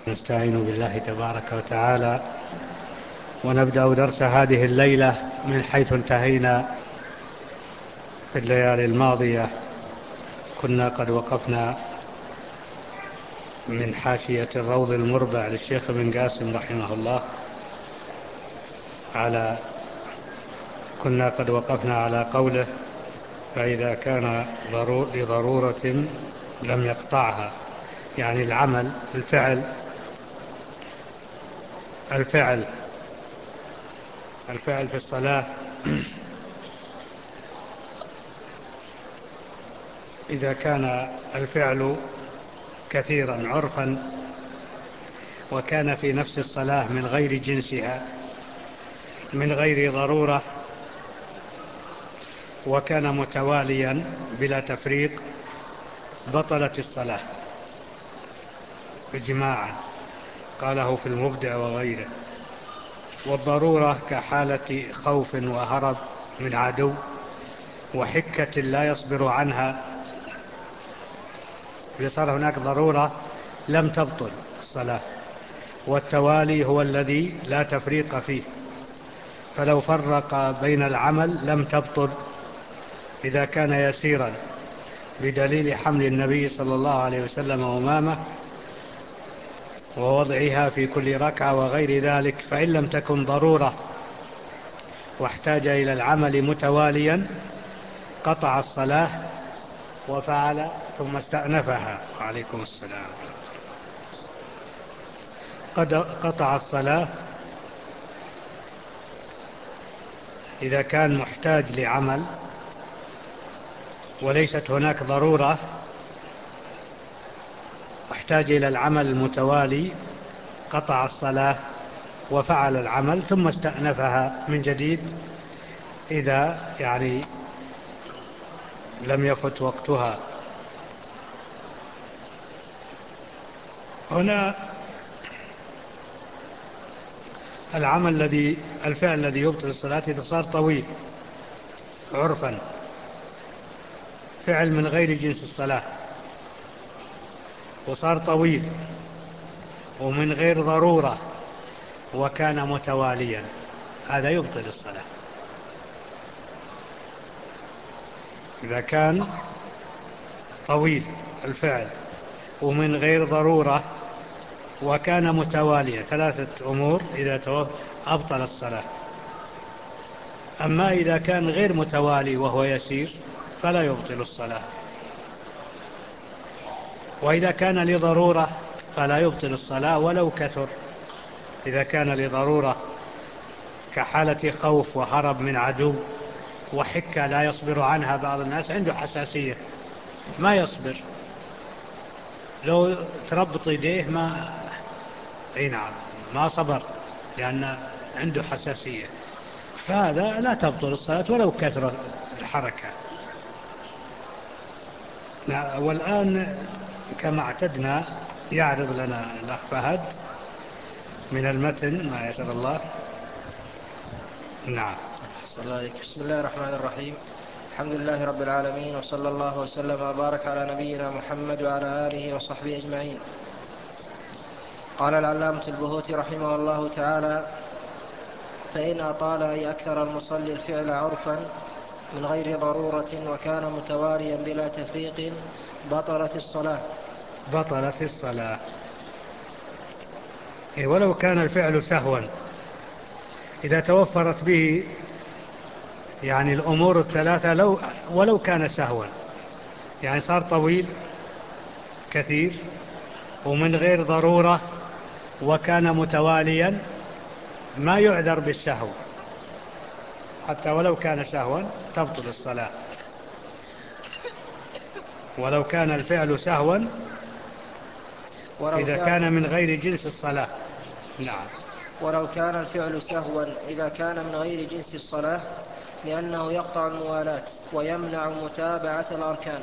نستعين بالله تبارك وتعالى ونبدأ درس هذه الليلة من حيث انتهينا في الليالي الماضية. كنا قد وقفنا من حاشية الروض المربع للشيخ ابن قاسم رحمه الله كنا قد وقفنا على قوله: فإذا كان لضرورة لم يقطعها، يعني العمل الفعل في الصلاة إذا كان الفعل كثيرا عرفا وكان في نفس الصلاة من غير جنسها من غير ضرورة وكان متواليا بلا تفريق بطلت الصلاة إجماعا، قاله في المبدع وغيره. والضرورة كحالة خوف وهرب من عدو وحكة لا يصبر عنها، إذا صار هناك ضرورة لم تبطل الصلاة. والتوالي هو الذي لا تفريق فيه، فلو فرق بين العمل لم تبطل إذا كان يسيرا، بدليل حمل النبي صلى الله عليه وسلم أمامه ووضعها في كل ركعة وغير ذلك. فإن لم تكن ضرورة واحتاج إلى العمل متواليا قطع الصلاة وفعل ثم استأنفها. وعليكم السلام. قد قطع الصلاة إذا كان محتاج لعمل وليست هناك ضرورة واحتاج إلى العمل المتوالي، قطع الصلاة وفعل العمل ثم استأنفها من جديد إذا لم يفت وقتها. هنا الفعل الذي يبطل الصلاة إذا صار طويل عرفا، فعل من غير جنس الصلاة وصار طويل ومن غير ضرورة وكان متواليا، هذا يبطل الصلاة. إذا كان طويل الفعل ومن غير ضرورة وكان متواليا، ثلاثة أمور إذا أبطل الصلاة. أما إذا كان غير متوالي وهو يسير فلا يبطل الصلاة. وإذا كان لضرورة فلا يبطل الصلاة ولو كثر. إذا كان لضرورة كحالة خوف وهرب من عدو وحكة لا يصبر عنها، بعض الناس عنده حساسية ما يصبر، لو تربط يديه ما صبر لأن عنده حساسية، فهذا لا تبطل الصلاة ولو كثر الحركة. والآن كما اعتدنا يعرض لنا الأخ فهد من المتن ما يسر الله. نعم. بسم الله الرحمن الرحيم. الحمد لله رب العالمين، وصلى الله وسلم وبارك على نبينا محمد وعلى آله وصحبه أجمعين. قال العلامة البهوتي رحمه الله تعالى: فإن أطال أي أكثر المصلي الفعل عرفا من غير ضرورة وكان متواليا بلا تفريق بطلت الصلاة. ولو كان الفعل سهوا، إذا توفرت به الأمور الثلاثة، ولو كان سهوا، صار طويل كثير ومن غير ضرورة وكان متواليا، ما يعذر بالسهو، حتى ولو كان سهوا تبطل الصلاة. ولو كان الفعل سهوا إذا كان من غير جنس الصلاة. نعم. ولو كان الفعل سهوا إذا كان من غير جنس الصلاة، لأنه يقطع الموالاة ويمنع متابعة الأركان.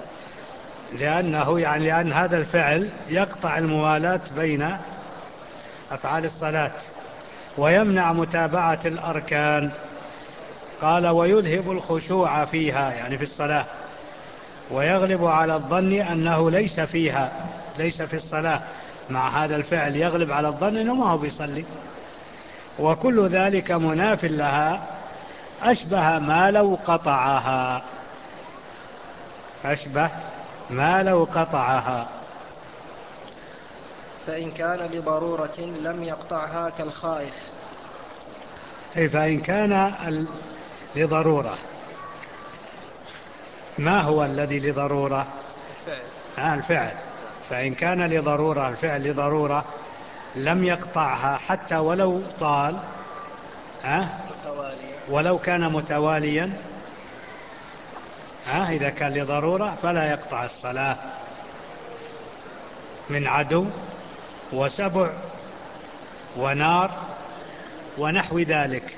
لأن هذا الفعل يقطع الموالاة بين أفعال الصلاة ويمنع متابعة الأركان. قال: ويذهب الخشوع فيها، في الصلاة، ويغلب على الظن أنه ليس في الصلاة مع هذا الفعل يغلب على الظن أنه ما هو بيصلي، وكل ذلك مناف لها، أشبه ما لو قطعها، أشبه ما لو قطعها. فإن كان لضرورة لم يقطعها كالخائف. أي فإن كان لضرورة، ما هو الذي لضرورة؟ الفعل. الفعل. فإن كان لضرورة، الفعل لضرورة لم يقطعها حتى ولو طال، متواليا. ولو كان متواليا، إذا كان لضرورة فلا يقطع الصلاة من عدو وسبع ونار ونحو ذلك.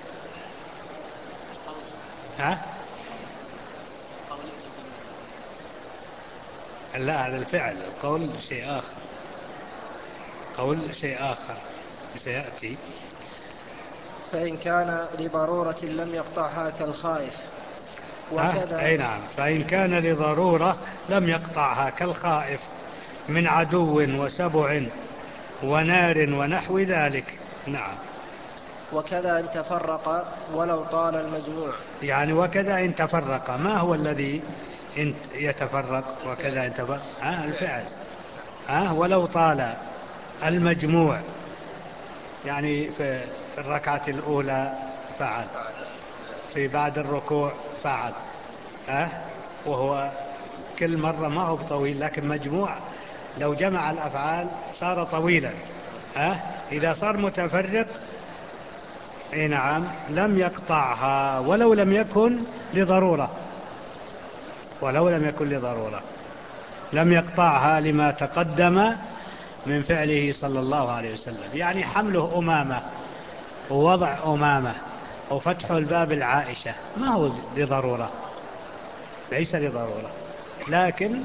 لا، هذا الفعل، القول شيء آخر، قول شيء آخر سيأتي. فإن كان لضرورة لم يقطعها كالخائف. وكذا. أي نعم، فإن كان لضرورة لم يقطعها كالخائف من عدو وسبع ونار ونحو ذلك. نعم. وكذا إن تفرق ولو طال المجموع. يعني وكذا إن تفرق، ما هو الذي يتفرق؟ وكذا إن تفرق الفعل. ولو طال المجموع، يعني في الركعة الأولى فعل، في بعد الركوع فعل، وهو كل مرة ما هو طويل، لكن مجموع لو جمع الأفعال صار طويلا. إذا صار متفرق، نعم، لم يقطعها ولو لم يكن لضرورة، ولو لم يكن لضرورة لم يقطعها لما تقدم من فعله صلى الله عليه وسلم. يعني حمله أمامة ووضع أمامة وفتح الباب العائشة ما هو لضرورة، ليس لضرورة، لكن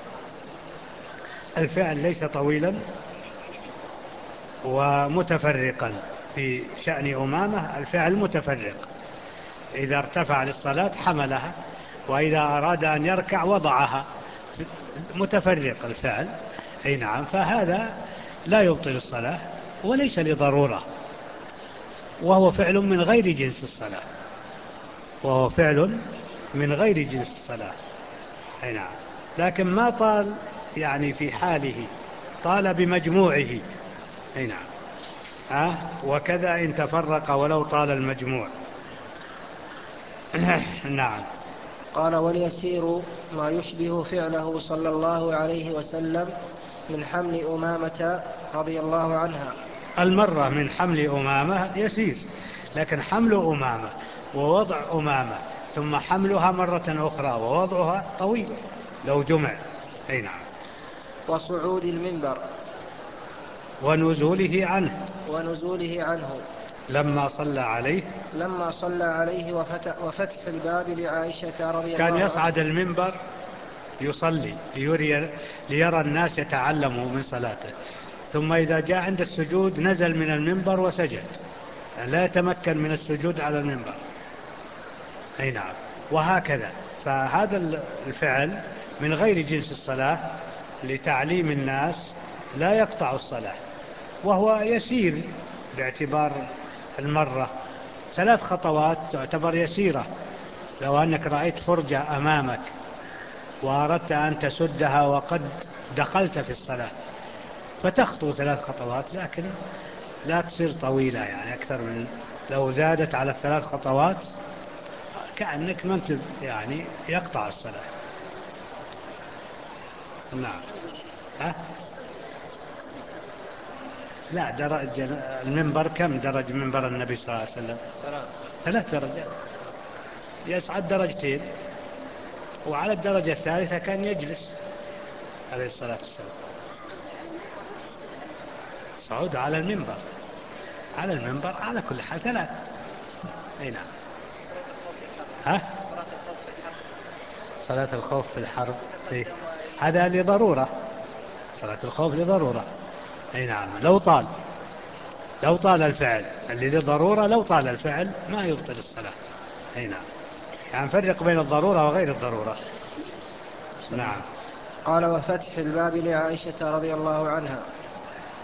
الفعل ليس طويلا ومتفرقا. في شأن أمامة الفعل متفرق، إذا ارتفع للصلاة حملها، وإذا أراد أن يركع وضعها، متفرق الفعل. أي نعم، فهذا لا يبطل الصلاة وليس لضرورة، وهو فعل من غير جنس الصلاة، وهو فعل من غير جنس الصلاة. أي نعم، لكن ما طال يعني في حاله، طال بمجموعه. أي نعم. وكذا إن تفرق ولو طال المجموع. نعم. قال واليسير ما يشبه فعله صلى الله عليه وسلم من حمل أمامة رضي الله عنها. المرة من حمل أمامة يسير، لكن حمل أمامة ووضع أمامة ثم حملها مرة أخرى ووضعها طويل لو جمع. أي نعم. وصعود المنبر ونزوله عنه لما صلى عليه وفتح الباب لعائشة رضي الله كان عنها. يصعد المنبر يصلي ليرى الناس يتعلموا من صلاته، ثم إذا جاء عند السجود نزل من المنبر وسجد، لا يتمكن من السجود على المنبر. أي نعم. وهكذا، فهذا الفعل من غير جنس الصلاة لتعليم الناس لا يقطع الصلاة، وهو يسير باعتبار المرة. 3 خطوات تعتبر يسيرة. لو أنك رأيت فرجة أمامك وأردت أن تسدها وقد دخلت في الصلاة فتخطو 3 خطوات، لكن لا تصير طويلة، يعني أكثر من، لو زادت على 3 خطوات كأنك منتب، يعني يقطع الصلاة. نعم. لا، درجة المنبر كم درجة منبر النبي صلى الله عليه وسلم؟ 3 درجات، يصعد 2 درجات، وعلى الدرجة الثالثة كان يجلس عليه الصلاة والسلام. صعود على المنبر، على كل حال 3. أي نعم. صلاة الخوف في الحرب هذا لضرورة، صلاة الخوف لضرورة. أي نعم. لو طال الفعل اللي لضرورة، لو طال الفعل ما يبطل الصلاة. أي نعم، يعني نفرق بين الضرورة وغير الضرورة. نعم. قال وفتح الباب لعائشة رضي الله عنها.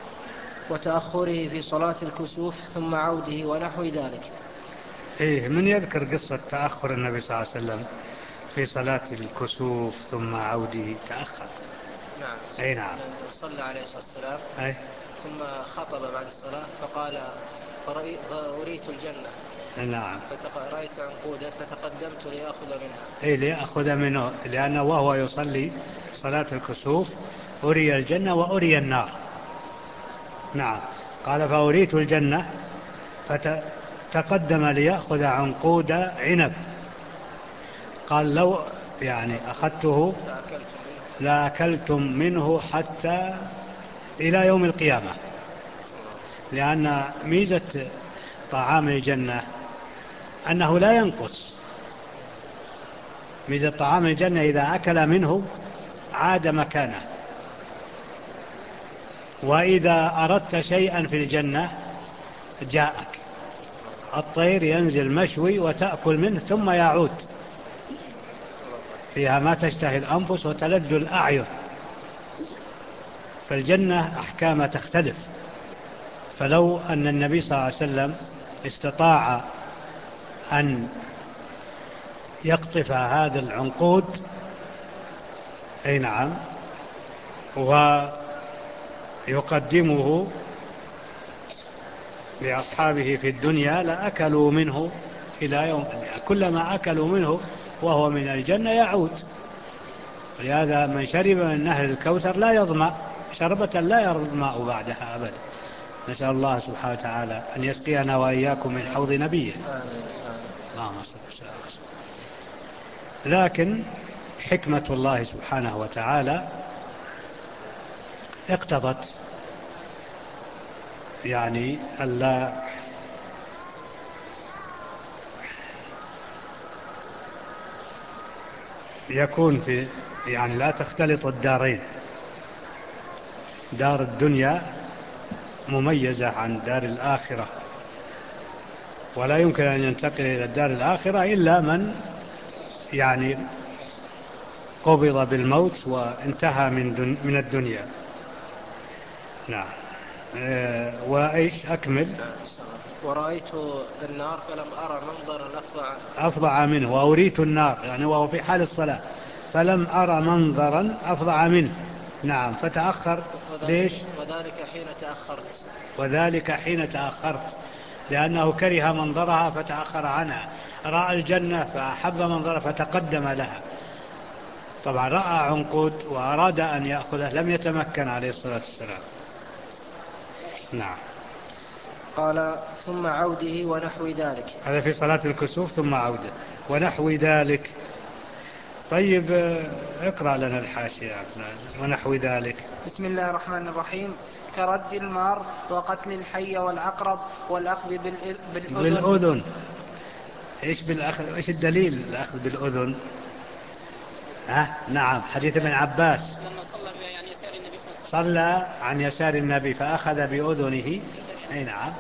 وتأخره في صلاة الكسوف ثم عوده ونحو ذلك. إيه، من يذكر قصة تأخر النبي صلى الله عليه وسلم في صلاة الكسوف ثم عوده تأخر؟ نعم. أي نعم. صلى عليه الصلاة والسلام أي. ثم خطب بعد الصلاة فقال فأريت الجنة. نعم. فرأيت عنقودا فتقدمت لأخذ منها. إيه، ليأخذ منه، لأنه وهو يصلي صلاة الكسوف أري الجنة وأري النار. نعم. قال فأريت الجنة فتقدم ليأخذ عنقود عنب. قال لو يعني أخذته لأكلتم منه حتى إلى يوم القيامة، لأن ميزة طعام الجنة أنه لا ينقص. ميزة طعام الجنة إذا أكل منه عاد مكانه، وإذا أردت شيئا في الجنة جاءك. الطير ينزل مشوي وتأكل منه ثم يعود، فيها ما تشتهي الأنفس وتلذ الأعين. فالجنة أحكام تختلف. فلو أن النبي صلى الله عليه وسلم استطاع أن يقطف هذا العنقود، أي نعم، ويقدمه لأصحابه في الدنيا لأكلوا منه إلى يوم القيامة. كلما أكلوا منه وهو من الجنة يعود. ولهذا من شرب من نهر الكوثر لا يظمأ شربة لا يظمأ بعدها أبدا. نسأل الله سبحانه وتعالى أن يسقينا وإياكم من حوض نبيه. اللهم صل وسلم. لكن حكمة الله سبحانه وتعالى اقتضت يعني ألا يكون في، يعني لا تختلط الدارين. دار الدنيا مميزة عن دار الآخرة، ولا يمكن أن ينتقل إلى الدار الآخرة إلا من يعني قبض بالموت وانتهى من الدنيا. نعم. وإيش أكمل؟ ورأيت النار فلم أرى منظرا أفظع منه، وأريت النار يعني وهو في حال الصلاة فلم أرى منظرا أفظع منه. نعم. فتأخر. ليش؟ وذلك حين تأخرت، لأنه كره منظرها فتأخر عنها. رأى الجنة فأحب منظرها فتقدم لها. طبعا رأى عنقود وأراد أن يأخذه لم يتمكن عليه الصلاة والسلام. نعم. قال ثم عوده ونحو ذلك. هذا في صلاة الكسوف ثم عوده ونحو ذلك. طيب اقرأ لنا الحاشية ونحو ذلك. بسم الله الرحمن الرحيم. كرد المار وقتل الحي والعقرب والأخذ بالأذن. إيش الدليل الأخذ بالأذن؟ نعم. حديث ابن عباس لما صلى عن يسار النبي صلى الله عليه وسلم، صلى عن يسار النبي فأخذ بأذنه، أي نعم،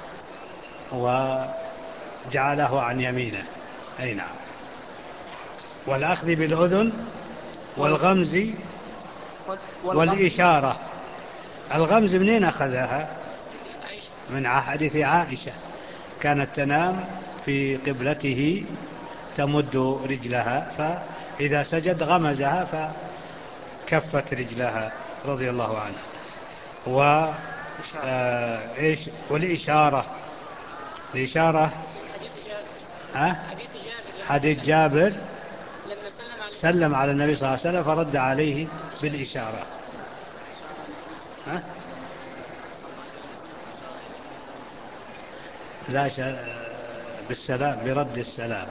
وجعله عن يمينه، أي نعم. والأخذ بالأذن والغمز والإشارة. الغمز منين أخذها؟ من حديث عائشة، كانت تنام في قبلته تمد رجلها، فإذا سجد غمزها فكفت رجلها رضي الله عنها. والإشارة. الإشارة حديث جابر لما سلم على النبي صلى الله عليه وسلم فرد عليه بالإشارة. لا بالسلام، برد السلام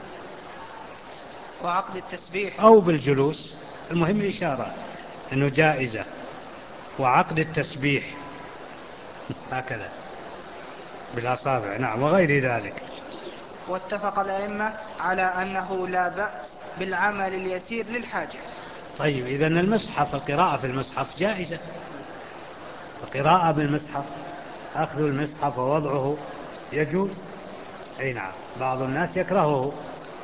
وعقد التسبيح أو بالجلوس. المهم إشارة أنه جائزة. وعقد التسبيح هكذا بالأصابع. نعم. وغير ذلك. واتفق الأئمة على أنه لا بأس بالعمل اليسير للحاجة. طيب إذن المصحف، القراءة في المصحف جائزة. القراءة بالمصحف، أخذ المصحف ووضعه يجوز، أي نعم. بعض الناس يكرهه.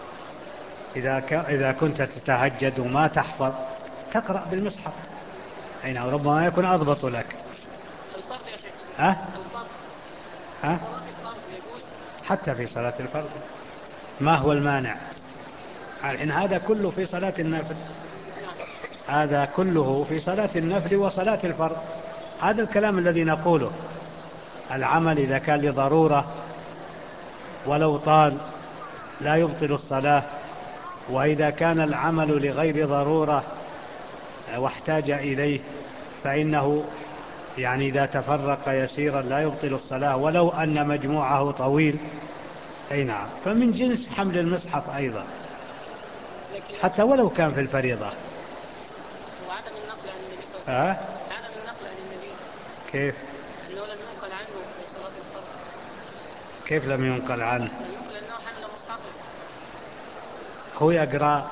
إذا كنت تتهجد وما تحفظ تقرأ بالمصحف، أي نعم، ربما يكون أضبط لك. الفرق يا شيخ ها؟ ها؟ حتى في صلاة الفرض. ما هو المانع؟ الحين هذا كله في صلاة النفل، هذا كله في صلاة النفل وصلاة الفرض. هذا الكلام الذي نقوله. العمل إذا كان لضرورة ولو طال لا يبطل الصلاة، وإذا كان العمل لغير ضرورة واحتاج إليه فإنه يعني إذا تفرق يسيرا لا يبطل الصلاة ولو أن مجموعه طويل. أي نعم. فمن جنس حمل المصحف أيضا حتى ولو كان في الفريضة. وعدم النقل عن النبي صلى الله عليه وسلم. عدم النقل عن النبي كيف؟ أنه لم ينقل عنه في صلاة الفرض. كيف لم ينقل عنه؟ لم ينقل أنه حمل مصحفه. هو يقرأ.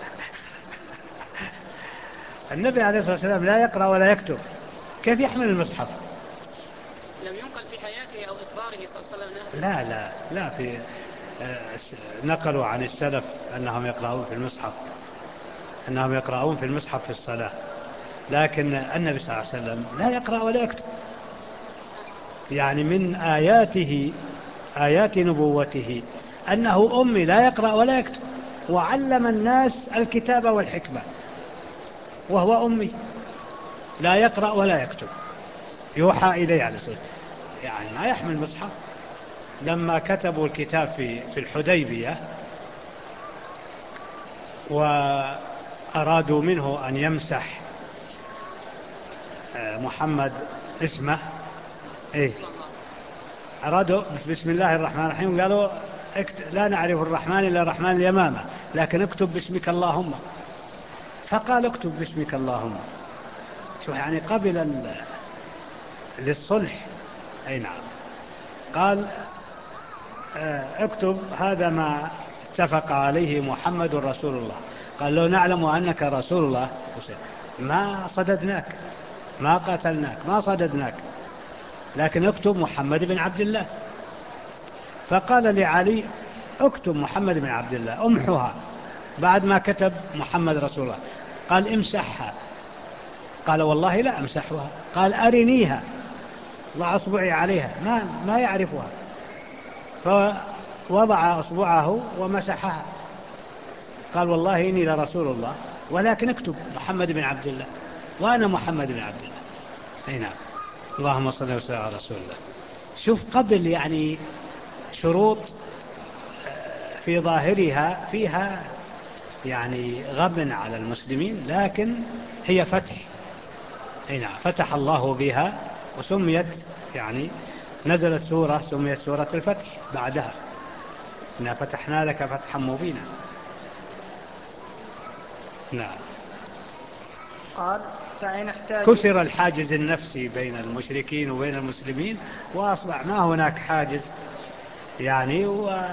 النبي عليه الصلاة والسلام لا يقرأ ولا يكتب، كيف يحمل المصحف؟ لم ينقل في حياته أو إقراره صلى الله عليه وسلم. لا في نقلوا عن السلف أنهم يقرؤون في المصحف، أنهم يقرؤون في المصحف في الصلاة، لكن النبي صلى الله عليه وسلم لا يقرأ ولا يكتب. يعني من آياته، آيات نبوته، أنه أمي لا يقرأ ولا يكتب، وعلم الناس الكتاب والحكمة وهو أمي لا يقرأ ولا يكتب، يوحى إليه عليه الصلاة والسلام، يعني ما يحمل مصحف. لما كتبوا الكتاب في الحديبية وأرادوا منه أن يمسح محمد اسمه، إيه، أرادوا بسم الله الرحمن الرحيم، قالوا لا نعرف الرحمن إلا الرحمن اليمامة، لكن اكتب باسمك اللهم. فقال اكتب باسمك اللهم. شو يعني قبل للصلح. أي نعم. قال اكتب هذا ما اتفق عليه محمد رسول الله. قال لو نعلم أنك رسول الله ما صددناك، ما قاتلناك، ما صددناك، لكن اكتب محمد بن عبد الله. فقال لعلي اكتب محمد بن عبد الله، امحها بعد ما كتب محمد رسول الله. قال امسحها. قال والله لا امسحها. قال أرنيها، ضع أصبعي عليها، ما يعرفها. فوضع أصبعه ومسحها. قال والله إني لرسول الله ولكن اكتب محمد بن عبد الله، وأنا محمد بن عبد الله. أي نعم. اللهم صل وسلم على رسول الله. شوف قبل يعني شروط في ظاهرها فيها يعني غم على المسلمين، لكن هي فتح. أي نعم. فتح الله بها وسميت يعني نزلت سورة سميت سورة الفتح بعدها، إنا فتحنا لك فتحا مبينا. نعم. قال فإن احتاج كسر الحاجز النفسي بين المشركين وبين المسلمين، وأصبح ما هناك حاجز يعني،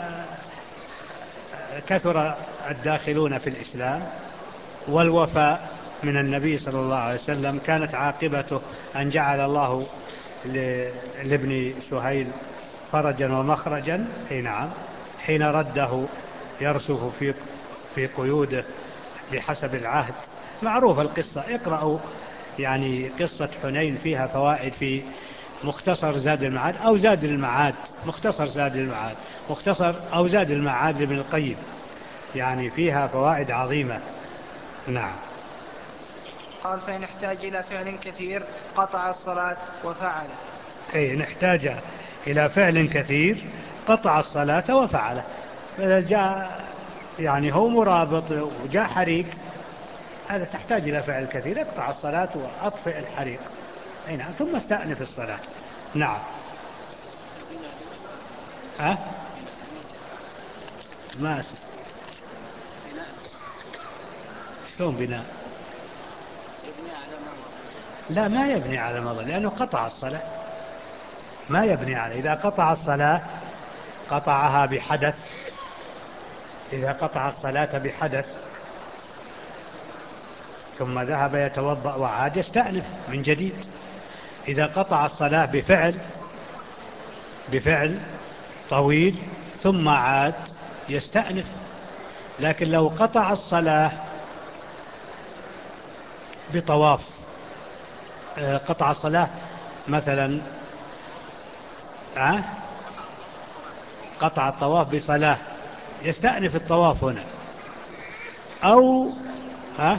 وكثر الداخلون في الإسلام. والوفاء من النبي صلى الله عليه وسلم كانت عاقبته أن جعل الله لابن سهيل فرجا ومخرجا. أي نعم. حين رده يرسف في قيوده بحسب العهد. معروف القصة، اقرأوا يعني قصة حنين، فيها فوائد في مختصر زاد المعاد أو زاد المعاد، مختصر زاد المعاد، مختصر أو زاد المعاد لابن القيم، يعني فيها فوائد عظيمة. نعم. قال فإن احتاج إلى فعل كثير قطع الصلاة وفعله. أي نحتاج إلى فعل كثير قطع الصلاة وفعله. فإذا جاء يعني هو مرابط وجاء حريق، هذا تحتاج إلى فعل كثير، اقطع الصلاة وأطفئ الحريق. أي نعم. ثم استأنف الصلاة. نعم. ها؟ ما أسف. شلون بناء؟ لا ما يبني على مضى، لأنه قطع الصلاة، ما يبني عليه. إذا قطع الصلاة قطعها بحدث، إذا قطع الصلاة بحدث ثم ذهب يتوضأ وعاد يستأنف من جديد. إذا قطع الصلاة بفعل طويل ثم عاد يستأنف. لكن لو قطع الصلاة بطواف، قطع الصلاة مثلا أه؟ قطع الطواف بصلاة يستأنف الطواف هنا، أو أه؟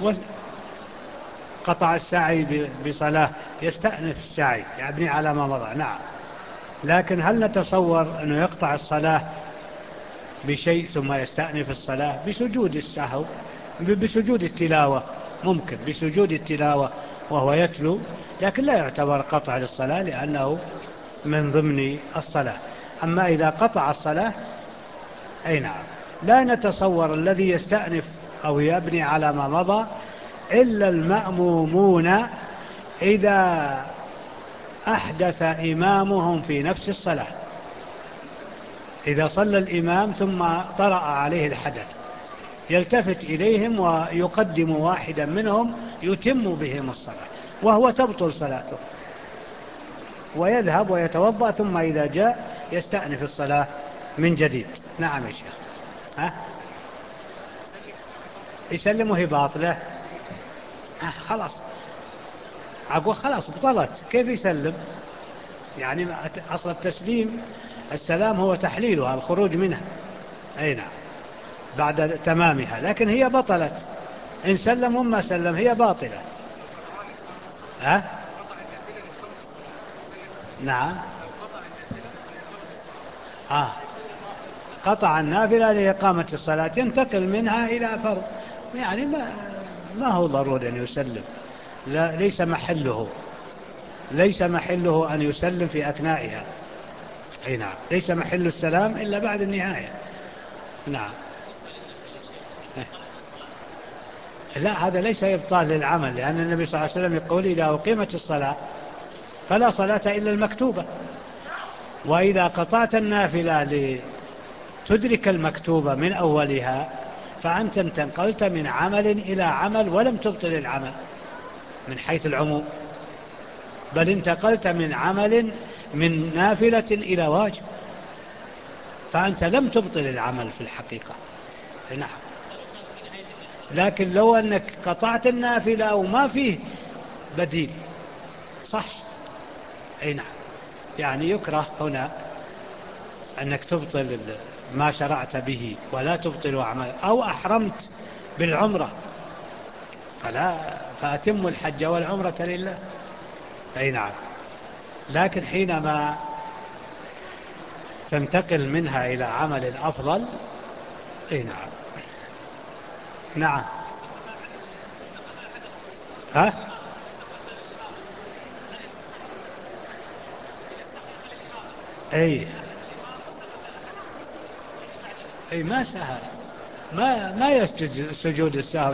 قطع السعي بصلاة يستأنف السعي يبني على ما مضى. نعم، لكن هل نتصور أنه يقطع الصلاة بشيء ثم يستأنف الصلاة؟ بسجود السهو، بسجود التلاوة، ممكن بسجود التلاوة وهو يتلو، لكن لا يعتبر قطع للصلاة لأنه من ضمن الصلاة. أما إذا قطع الصلاة أي نعم، لا نتصور الذي يستأنف أو يبني على ما مضى إلا المأمومون إذا أحدث إمامهم في نفس الصلاة، إذا صلى الإمام ثم طرأ عليه الحدث يلتفت إليهم ويقدم واحدا منهم يتم بهم الصلاة، وهو تبطل صلاته، ويذهب ويتوضأ ثم إذا جاء يستأنف الصلاة من جديد. نعم يا شيخ. ها؟ يسلم وهي باطلة. خلاص أقول خلاص بطلت، كيف يسلم؟ يعني أصل التسليم السلام هو تحليلها الخروج منها، أي نعم، بعد تمامها، لكن هي بطلت إن سلم وما سلم هي باطلة. ها؟ نعم. قطع النافلة لإقامة الصلاة ينتقل منها إلى فرض، يعني ما هو ضروري أن يسلم، لا، ليس محله أن يسلم في أثنائها. أي نعم، ليس محل السلام إلا بعد النهاية. نعم. لا، هذا ليس إبطال للعمل، لأن النبي صلى الله عليه وسلم يقول إذا أقيمت الصلاة فلا صلاة إلا المكتوبة، وإذا قطعت النافلة لتدرك المكتوبة من أولها فأنت انتقلت من عمل إلى عمل ولم تبطل العمل من حيث العموم، بل انتقلت من نافلة إلى واجب، فأنت لم تبطل العمل في الحقيقة. نعم. لكن لو أنك قطعت النافلة وما فيه بديل صح. أي نعم، يعني يكره هنا أنك تبطل ما شرعت به ولا تبطل أعمال، أو أحرمت بالعمرة فأتم الحج والعمرة لله. أي نعم، لكن حينما تنتقل منها إلى عمل أفضل. أي نعم. نعم. ها؟ أي ما سهى، ما يسجد سجود السهو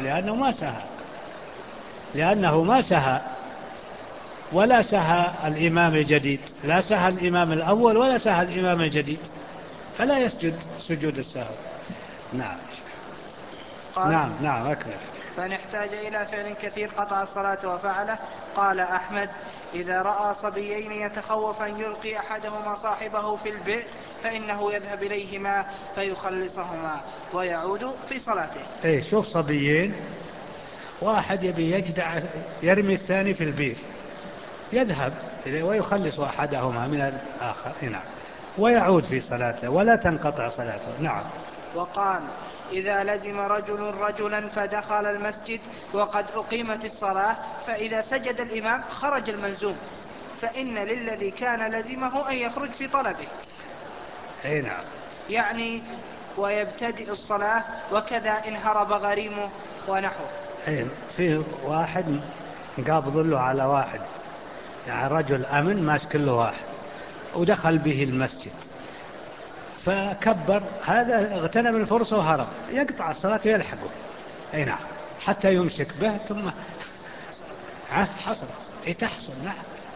لأنه ما سهى ولا سهى الإمام الجديد، لا سهى الإمام الأول ولا سهى الإمام الجديد، فلا يسجد سجود السهو. نعم. قال نعم أكمل. فإن احتاج إلى فعل كثير قطع الصلاة وفعله. قال أحمد إذا رأى صبيين يتخوف أن يلقي أحدهما صاحبه في البئر فإنه يذهب إليهما فيخلصهما ويعود في صلاته. شوف صبيين، واحد يبي يجدع يرمي الثاني في البئر، يذهب ويخلص أحدهما من الآخر. نعم، ويعود في صلاته ولا تنقطع صلاته. نعم. وقال إذا لزم رجل رجلا فدخل المسجد وقد أقيمت الصلاة فإذا سجد الإمام خرج الملزوم، فإن للذي كان لزمه أن يخرج في طلبه. أي نعم، يعني ويبتدئ الصلاة، وكذا إن هرب غريمه ونحو. في واحد قابض له على واحد، يعني رجل أمن ماسك له واحد ودخل به المسجد فكبر، هذا اغتنم الفرصة وهرب، يقطع الصلاة ويلحقه. أي نعم، حتى يمسك به ثم حصل. تحصل. نعم.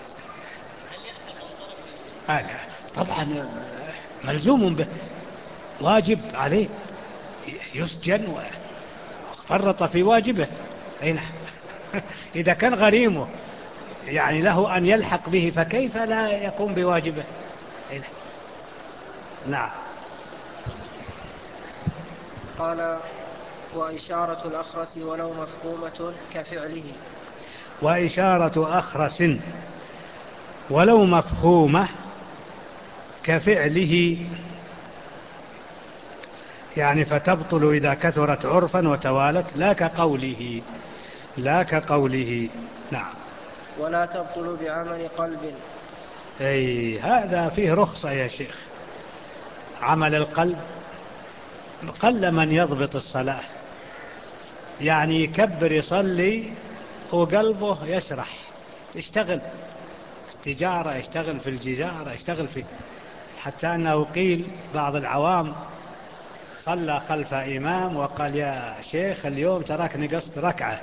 طبعا ملزوم به، واجب عليه، يسجن وفرط في واجبه. أي نعم. إذا كان غريمه يعني له أن يلحق به فكيف لا يقوم بواجبه. أي نعم. نعم. قال وإشارة الأخرس ولو مفهومة كفعله. وإشارة أخرس ولو مفهومة كفعله، يعني فتبطل إذا كثرت عرفا وتوالت، لا كقوله. نعم. ولا تبطل بعمل قلب. أي هذا فيه رخصة يا شيخ. عمل القلب قل من يضبط الصلاة، يعني يكبر يصلي وقلبه يسرح، يشتغل في التجارة، يشتغل في الجزارة، يشتغل في، حتى أنه قيل بعض العوام صلى خلف إمام وقال يا شيخ اليوم تراك نقصت ركعة.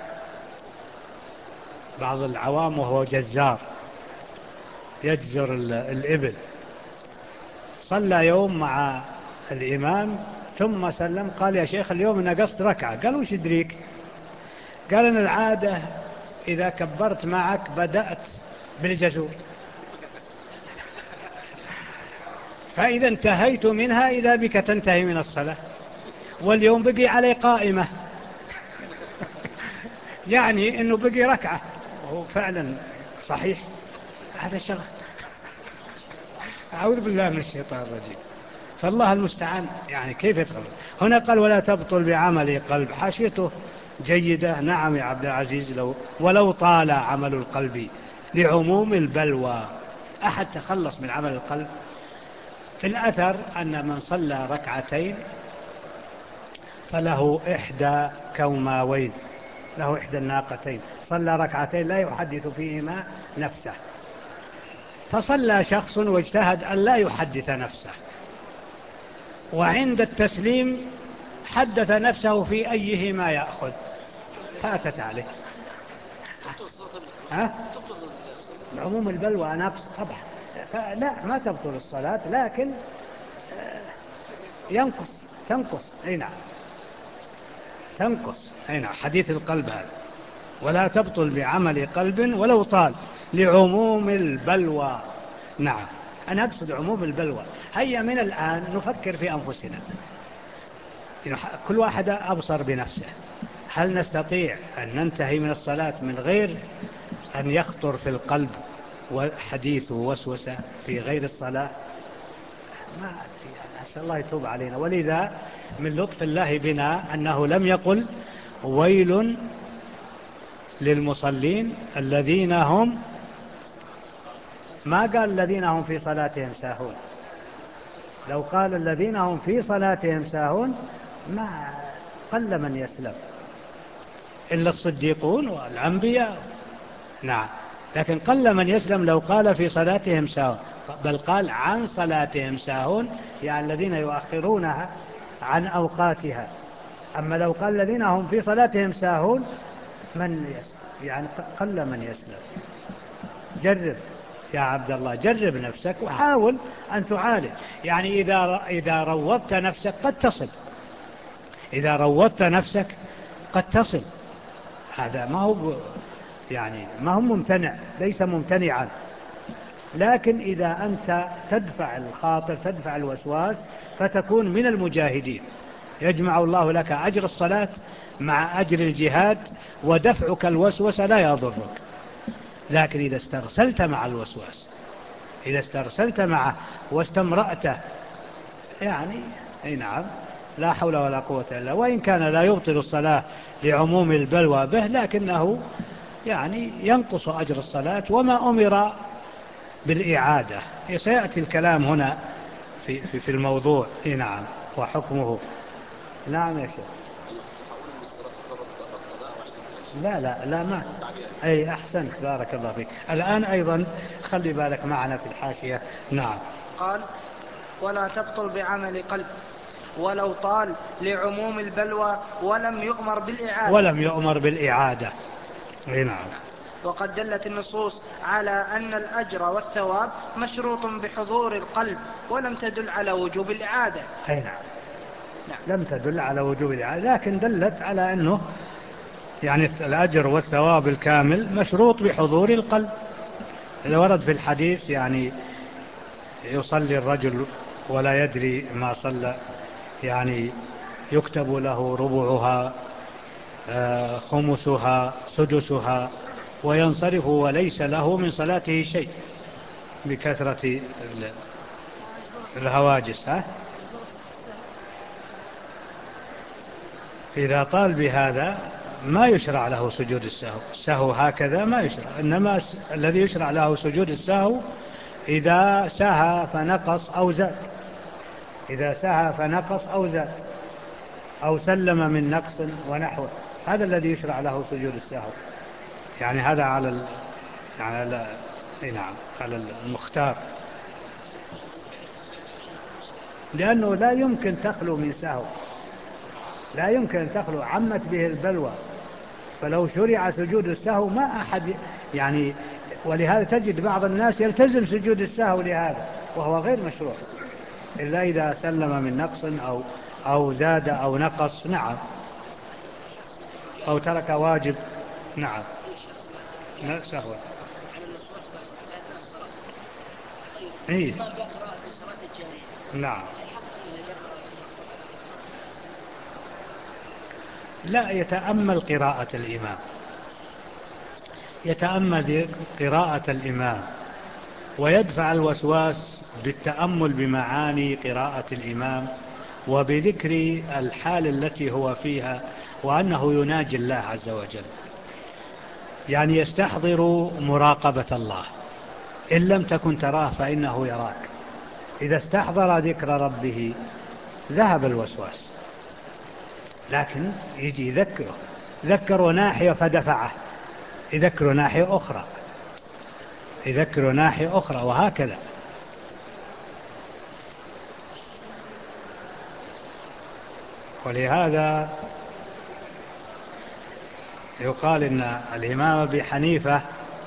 بعض العوام وهو جزار يجزر الإبل، صلى يوم مع الإمام ثم سلم، قال يا شيخ اليوم نقصت ركعة. قال وش يدريك؟ قال أن العادة إذا كبرت معك بدأت بالجزور، فإذا انتهيت منها إذا بك تنتهي من الصلاة، واليوم بقي علي قائمة. يعني أنه بقي ركعة، وهو فعلا صحيح هذا شغل. أعوذ بالله من الشيطان الرجيم. فالله المستعان، يعني كيف يتغلب. هنا قال ولا تبطل بعمل قلب، حاشيته جيدة. نعم يا عبد العزيز، ولو طال عمل القلب لعموم البلوى. أحد تخلص من عمل القلب؟ في الأثر أن من صلى ركعتين فله إحدى كوماوين، له إحدى الناقتين. صلى ركعتين لا يحدث فيهما نفسه، فصلى شخص واجتهد أن لا يحدث نفسه، وعند التسليم حدث نفسه في أيهما يأخذ، فاتت عليه. عموم البلوى ناقص طبعا، فلا ما تبطل الصلاة، لكن تنقص. أي نعم، تنقص. أي نعم، حديث القلب هذا. ولا تبطل بعمل قلب ولو طال لعموم البلوى. نعم، أنا أقصد عموم البلوى. هيا من الآن نفكر في أنفسنا، كل واحد أبصر بنفسه. هل نستطيع أن ننتهي من الصلاة من غير أن يخطر في القلب وحديث ووسوسة في غير الصلاة؟ ما أدري، أسأل الله يتوب علينا. ولذا من لطف الله بنا أنه لم يقل ويل للمصلين الذين هم، ما قال الذين هم في صلاتهم ساهون. لو قال الذين هم في صلاتهم ساهون ما قل من يسلم إلا الصديقون والأنبياء. نعم، لكن قل من يسلم لو قال في صلاتهم ساهون، بل قال عن صلاتهم ساهون، يعني الذين يؤخرونها عن أوقاتها. أما لو قال الذين هم في صلاتهم ساهون من يسلم، يعني قل من يسلم. جرب يا عبد الله، جرب نفسك وحاول أن تعالج. يعني إذا روضت نفسك قد تصل، إذا روضت نفسك قد تصل. هذا ما هو ممتنع، ليس ممتنعا. لكن إذا أنت تدفع الخاطر، تدفع الوسواس، فتكون من المجاهدين. يجمع الله لك أجر الصلاة مع أجر الجهاد، ودفعك الوسوسة لا يضرك. لكن إذا استرسلت مع الوسواس، إذا استرسلت معه واستمرأته، يعني أي نعم، لا حول ولا قوة إلا. وإن كان لا يبطل الصلاة لعموم البلوى به، لكنه يعني ينقص أجر الصلاة، وما أمر بالإعادة. سيأتي الكلام هنا في الموضوع. نعم، وحكمه. نعم يا شيخ. لا ما. أي أحسنت، بارك الله فيك. الآن أيضا خلي بالك معنا في الحاشية. نعم. قال ولا تبطل بعمل قلب ولو طال لعموم البلوى ولم يؤمر بالإعادة. نعم. وقد دلت النصوص على أن الأجر والثواب مشروط بحضور القلب، ولم تدل على وجوب الإعادة. نعم، لم تدل على وجوب الإعادة، لكن دلت على أنه يعني الأجر والثواب الكامل مشروط بحضور القلب. إذا ورد في الحديث يعني يصلي الرجل ولا يدري ما صلى، يعني يكتب له ربعها، خمسها، سدسها، وينصرف وليس له من صلاته شيء بكثرة الهواجس. إذا طال بهذا ما يشرع له سجود السهو. السهو هكذا ما يشرع، إنما الذي يشرع له سجود السهو إذا سهى فنقص أو زاد، إذا سهى فنقص أو زاد أو سلم من نقص ونحوه، هذا الذي يشرع له سجود السهو. يعني هذا نعم، على المختار، لأنه لا يمكن تخلو من سهو، لا يمكن أن تخلو، عمت به البلوى. فلو شرع سجود السهو ما أحد يعني، ولهذا تجد بعض الناس يلتزم سجود السهو لهذا، وهو غير مشروع إلا إذا سلم من نقص أو زاد أو نقص. نعم، أو ترك واجب. نعم، لا سهو. إيه؟ نعم، لا، يتأمل قراءة الإمام، يتأمل قراءة الإمام ويدفع الوسواس بالتأمل بمعاني قراءة الإمام وبذكر الحال التي هو فيها، وأنه يناجي الله عز وجل، يعني يستحضر مراقبة الله. إن لم تكن تراه فإنه يراك. إذا استحضر ذكر ربه ذهب الوسواس، لكن يجي يذكره، ذكر ناحية فدفعه، يذكر ناحية أخرى، يذكر ناحية أخرى، وهكذا. ولهذا يقال إن الإمام أبي حنيفة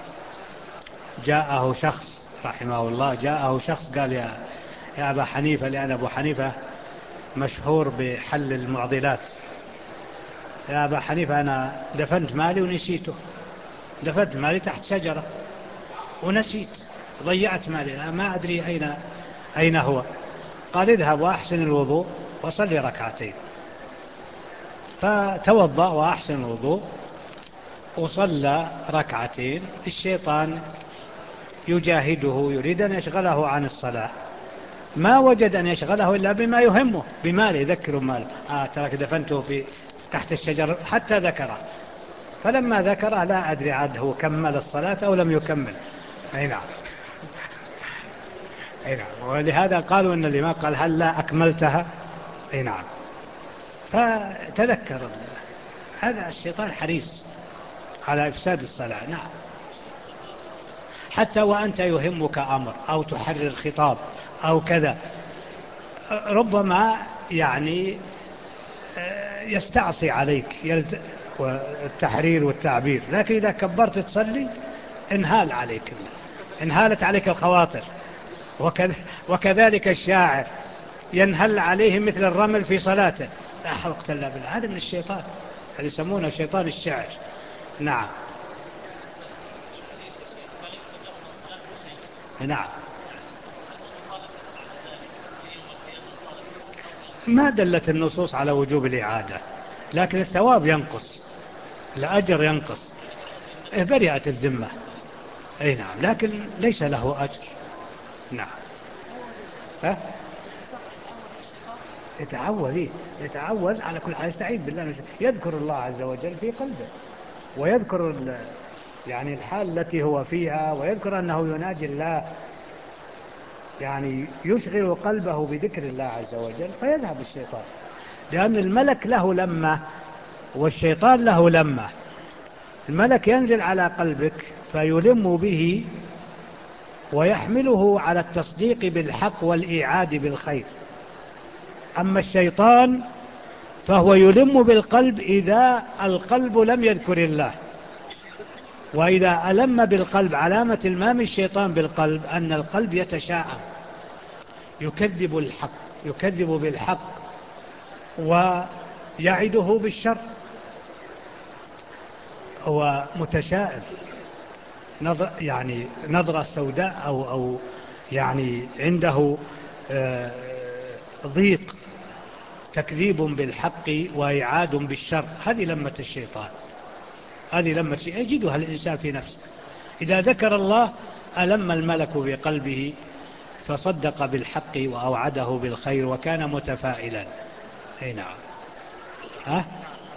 جاءه شخص رحمه الله، جاءه شخص قال يا أبا حنيفة، لأن أبو حنيفة مشهور بحل المعضلات، يا أبا حنيفة أنا دفنت مالي ونسيته، دفنت مالي تحت شجرة ونسيت، ضيعت مالي، أنا ما أدري أين هو. قال اذهب وأحسن الوضوء وصلي ركعتين. فتوضأ وأحسن الوضوء وصلى ركعتين. الشيطان يجاهده، يريد أن يشغله عن الصلاة، ما وجد أن يشغله إلا بما يهمه، بماله، يذكر ماله. ترك دفنته تحت الشجر، حتى ذكره. فلما ذكره لا أدري عاد هو كمل الصلاة أو لم يكمل. أي نعم، أي نعم. ولهذا قالوا أن الإمام قال هل لا أكملتها؟ أي نعم. فتذكر هذا الشيطان حريص على إفساد الصلاة. نعم، حتى وأنت يهمك أمر أو تحرر خطاب أو كذا، ربما يعني يستعصي عليك التحرير والتعبير، لكن إذا كبرت تصلي انهال عليك، انهالت عليك الخواطر. وكذلك الشاعر ينهل عليه مثل الرمل في صلاته، لا حرقت إلا بالله. هذا من الشيطان، هذا يسمونه شيطان الشعر. نعم، نعم. ما دلت النصوص على وجوب الإعادة، لكن الثواب ينقص، الأجر ينقص، برئت الذمة. أي نعم، لكن ليس له أجر. نعم. يتعوذ على كل حال، يستعيذ بالله، يذكر الله عز وجل في قلبه، ويذكر يعني الحال التي هو فيها، ويذكر أنه يناجي الله، يعني يشغل قلبه بذكر الله عز وجل، فيذهب الشيطان. لأن الملك له لمة والشيطان له لمة. الملك ينزل على قلبك فيلم به ويحمله على التصديق بالحق والإيعاد بالخير. أما الشيطان فهو يلم بالقلب إذا القلب لم يذكر الله. وإذا ألم بالقلب، علامة المام الشيطان بالقلب أن القلب يتشاءم، يكذب الحق، يكذب بالحق، ويعده بالشر، هو متشائم، يعني نظرة سوداء أو يعني عنده ضيق، تكذيب بالحق وإعاد بالشر. هذه لمة الشيطان، هذه لمة يجدها الإنسان في نفسه. إذا ذكر الله ألم الملك بقلبه فصدق بالحق وأوعده بالخير وكان متفائلا. أي نعم. ها؟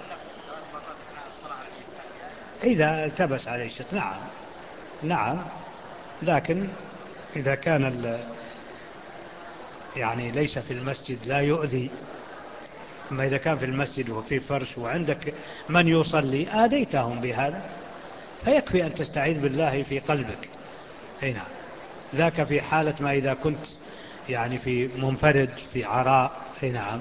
إذا التبس عليه شيء نعم. نعم، لكن إذا كان يعني ليس في المسجد لا يؤذي. أما إذا كان في المسجد وفي فرش وعندك من يصلي آذيتهم بهذا، فيكفي أن تستعيذ بالله في قلبك. أي نعم. ذاك في حالة ما إذا كنت يعني في منفرد في عراء. أي نعم،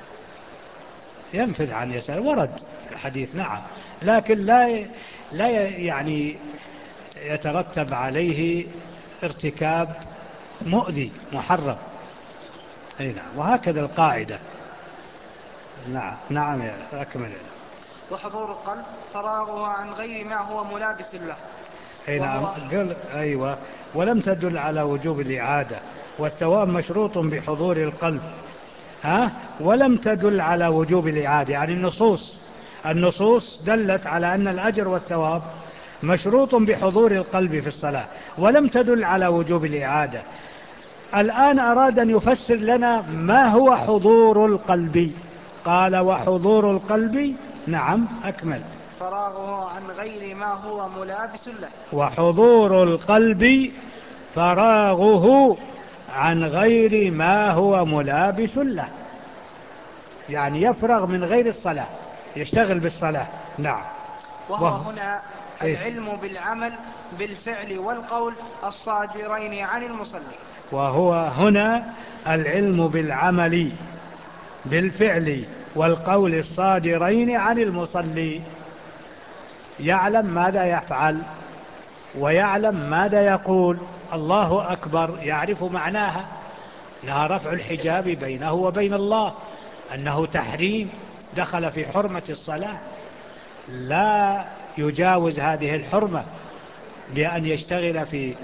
ينفذ عن يسار، ورد الحديث نعم، لكن لا يعني يترتب عليه ارتكاب مؤذي محرم. أي نعم، وهكذا القاعدة. نعم نعم، أكمل. وحضور القلب فراغه عن غير ما هو ملابس له. أي نعم، قل أيوة. ولم تدل على وجوب الإعادة، والثواب مشروط بحضور القلب. ولم تدل على وجوب الإعادة، يعني النصوص دلت على أن الأجر والثواب مشروط بحضور القلب في الصلاة، ولم تدل على وجوب الإعادة. الآن أراد أن يفسر لنا ما هو حضور القلب. قال وحضور القلب. نعم، أكمل. فراغه عن غير ما هو ملابس له. وحضور القلب فراغه عن غير ما هو ملابس له، يعني يفرغ من غير الصلاة، يشتغل بالصلاة. نعم. وهو هنا العلم بالعمل بالفعل والقول الصادرين عن المصلي. وهو هنا العلم بالعمل بالفعل والقول الصادرين عن المصلي. يعلم ماذا يفعل ويعلم ماذا يقول. الله أكبر يعرف معناها، أنها رفع الحجاب بينه وبين الله، أنه تحريم دخل في حرمة الصلاة، لا يجاوز هذه الحرمة بأن يشتغل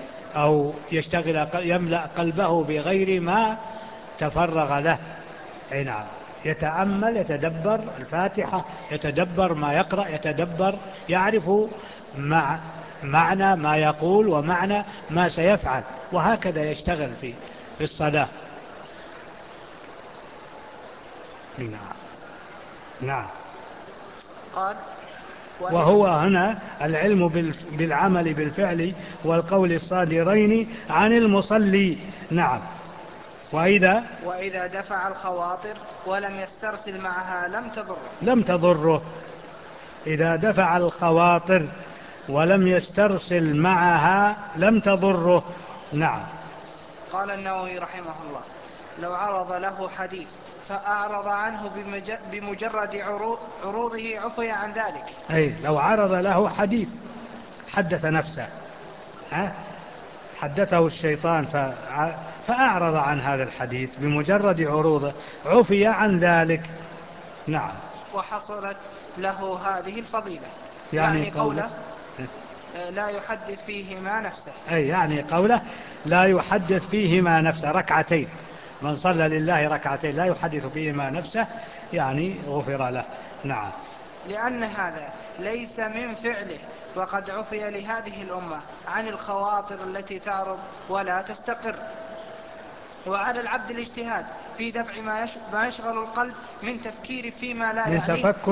يملأ قلبه بغير ما تفرغ له. أي نعم، يتأمل، يتدبر الفاتحة، يتدبر ما يقرأ، يتدبر، يعرف معنى ما يقول ومعنى ما سيفعل، وهكذا يشتغل في الصلاة. نعم نعم. قال وهو هنا العلم بالعمل بالفعل والقول الصادرين عن المصلي. نعم. وإذا دفع الخواطر ولم يسترسل معها لم تضره. إذا دفع الخواطر ولم يسترسل معها لم تضره. نعم. قال النووي رحمه الله: لو عرض له حديث فأعرض عنه بمجرد عروضه عفي عن ذلك. أي لو عرض له حديث، حدث نفسه، حدثه الشيطان فأعرض عن هذا الحديث بمجرد عروضه عفي عن ذلك. نعم. وحصلت له هذه الفضيلة، يعني قوله لا يحدث فيهما نفسه. أي يعني قوله لا يحدث فيهما نفسه، ركعتين، من صلى لله ركعتين لا يحدث فيهما نفسه يعني غفر له. نعم. لأن هذا ليس من فعله، وقد عفي لهذه الأمة عن الخواطر التي تعرض ولا تستقر. وعلى العبد الاجتهاد في دفع ما يشغل القلب من تفكير فيما لا يعنيه،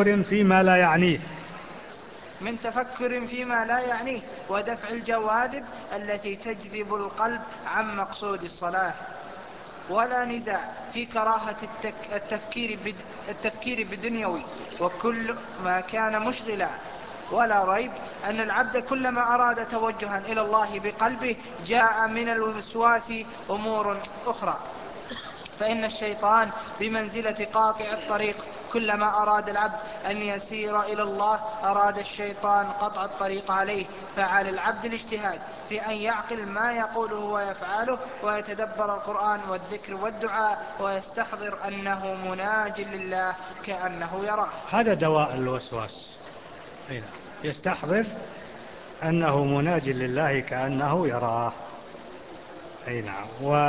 من تفكر فيما لا يعنيه، ودفع الجواذب التي تجذب القلب عن مقصود الصلاة. ولا نزاع في كراهة التفكير بدنيوي وكل ما كان مشغلا. ولا ريب أن العبد كلما أراد توجها إلى الله بقلبه جاء من الوسواس أمور أخرى، فإن الشيطان بمنزلة قاطع الطريق، كلما أراد العبد أن يسير إلى الله أراد الشيطان قطع الطريق عليه. فعلى العبد الاجتهاد في أن يعقل ما يقوله ويفعله، ويتدبر القرآن والذكر والدعاء، ويستحضر أنه مناج لله كأنه يراه. هذا دواء الوسواس. يستحضر أنه مناج لله كأنه يراه. أي نعم.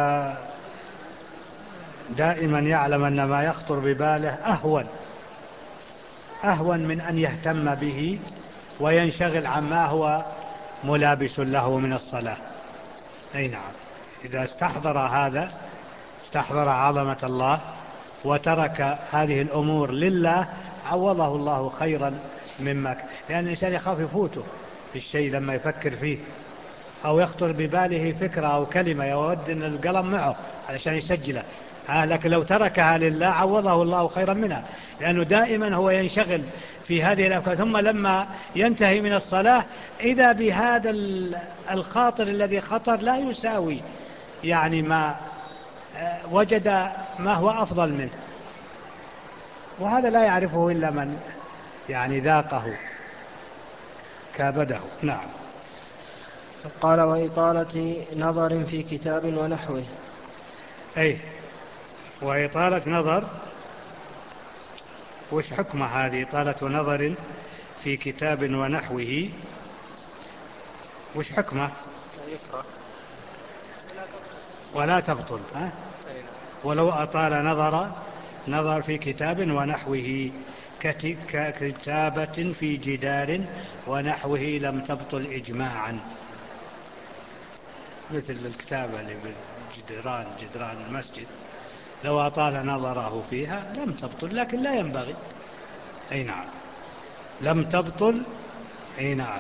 ودائما يعلم أن ما يخطر بباله أهون من أن يهتم به وينشغل عما هو ملابس له من الصلاة. أي نعم. إذا استحضر هذا، استحضر عظمة الله وترك هذه الأمور لله، عوضه الله خيرا مما لأن الإنسان يخاف يفوته في الشيء لما يفكر فيه، أو يخطر بباله فكرة أو كلمة يود أن القلم معه علشان يسجله، لكن لو تركها لله عوضه الله خيرا منها، لأنه دائما هو ينشغل في هذه الأفكار، ثم لما ينتهي من الصلاة إذا بهذا الخاطر الذي خطر لا يساوي يعني ما وجد ما هو أفضل منه، وهذا لا يعرفه إلا من يعني ذاقه كابده. نعم. قال وإطالة نظر في كتاب ونحوه. أي وإطالة نظر، وش حكمة هذه إطالة نظر في كتاب ونحوه؟ وش حكمة؟ يكره ولا تبطل. ولو أطال نظر في كتاب ونحوه ككتابة في جدار ونحوه لم تبطل إجماعا، مثل الكتابة اللي جدران المسجد، لو أطال نظره فيها لم تبطل، لكن لا ينبغي. أي نعم، لم تبطل. أي نعم،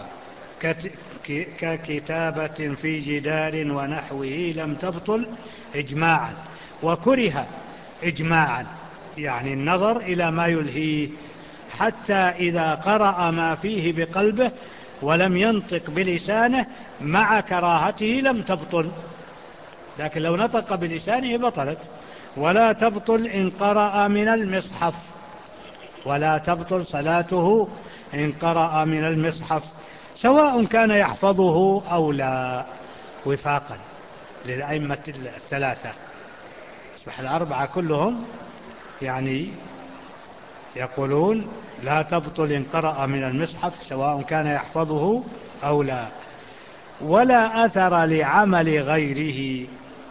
ككتابة في جدار ونحوه لم تبطل إجماعا، وكره إجماعا يعني النظر إلى ما يلهيه، حتى إذا قرأ ما فيه بقلبه ولم ينطق بلسانه مع كراهته لم تبطل، لكن لو نطق بلسانه بطلت. ولا تبطل إن قرأ من المصحف، ولا تبطل صلاته إن قرأ من المصحف، سواء كان يحفظه أو لا، وفاقا للأئمة الثلاثة. أصبح الأربعة كلهم يعني يقولون لا تبطل إن قرأ من المصحف سواء كان يحفظه أو لا. ولا أثر لعمل غيره.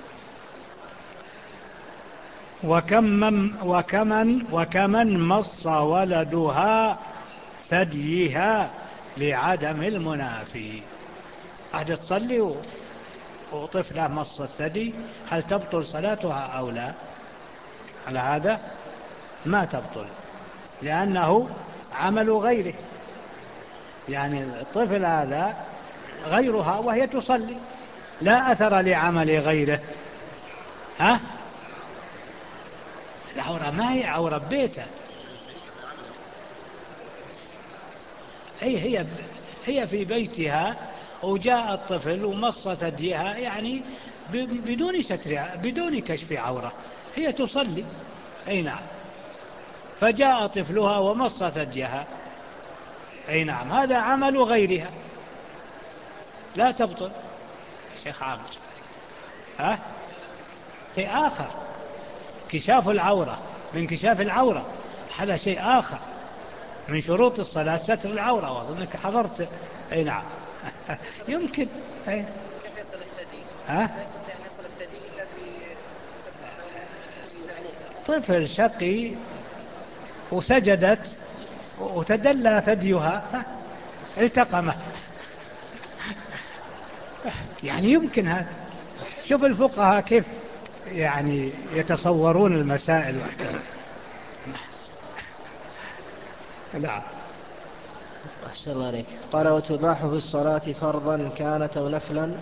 وكمن مص ولدها ثديها لعدم المنافي. أحد تصلي وطفلة مص الثدي، هل تبطل صلاتها أو لا؟ على هذا ما تبطل، لأنه عمل غيره، يعني الطفل هذا غيرها وهي تصلي، لا أثر لعمل غيره. العورة ما هي عورة بيته، هي في بيتها وجاء الطفل ومص ثديها، يعني بدون سترها بدون كشف عورة، هي تصلي. أي نعم، فجاء طفلها ومص ثديها، أي نعم، هذا عمل غيرها، لا تبطل. شيخ عامر شيء آخر، كشاف العورة من كشاف العورة، هذا شيء آخر. من شروط الصلاة ستر العورة، وأظنك حضرت. أي نعم. يمكن. كيف يصل الثدي؟ لا يستطيع أن يصل الثدي إلا طفل شقي وسجدت وتدلى ثديها التقمه، يعني يمكن هذا. شوف الفقهاء كيف يعني يتصورون المسائل وحكمها. لا. أحسن الله عليك. قال وتباح في الصلاة فرضا كانت أو نفلا.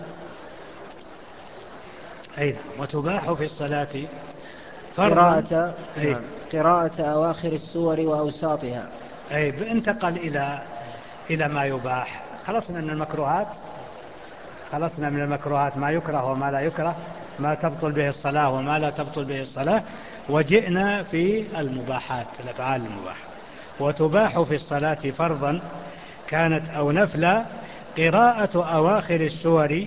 أي نعم، وتباح في الصلاة فرضا. قراءة أواخر السور وأوساطها. أي انتقل إلى ما يباح. خلصنا من المكروهات، خلصنا من المكروهات ما يكره وما لا يكره، ما تبطل به الصلاة وما لا تبطل به الصلاة، وجئنا في المباحات، الأفعال المباحة. وتباح في الصلاة فرضا كانت أو نفلا قراءة أواخر السور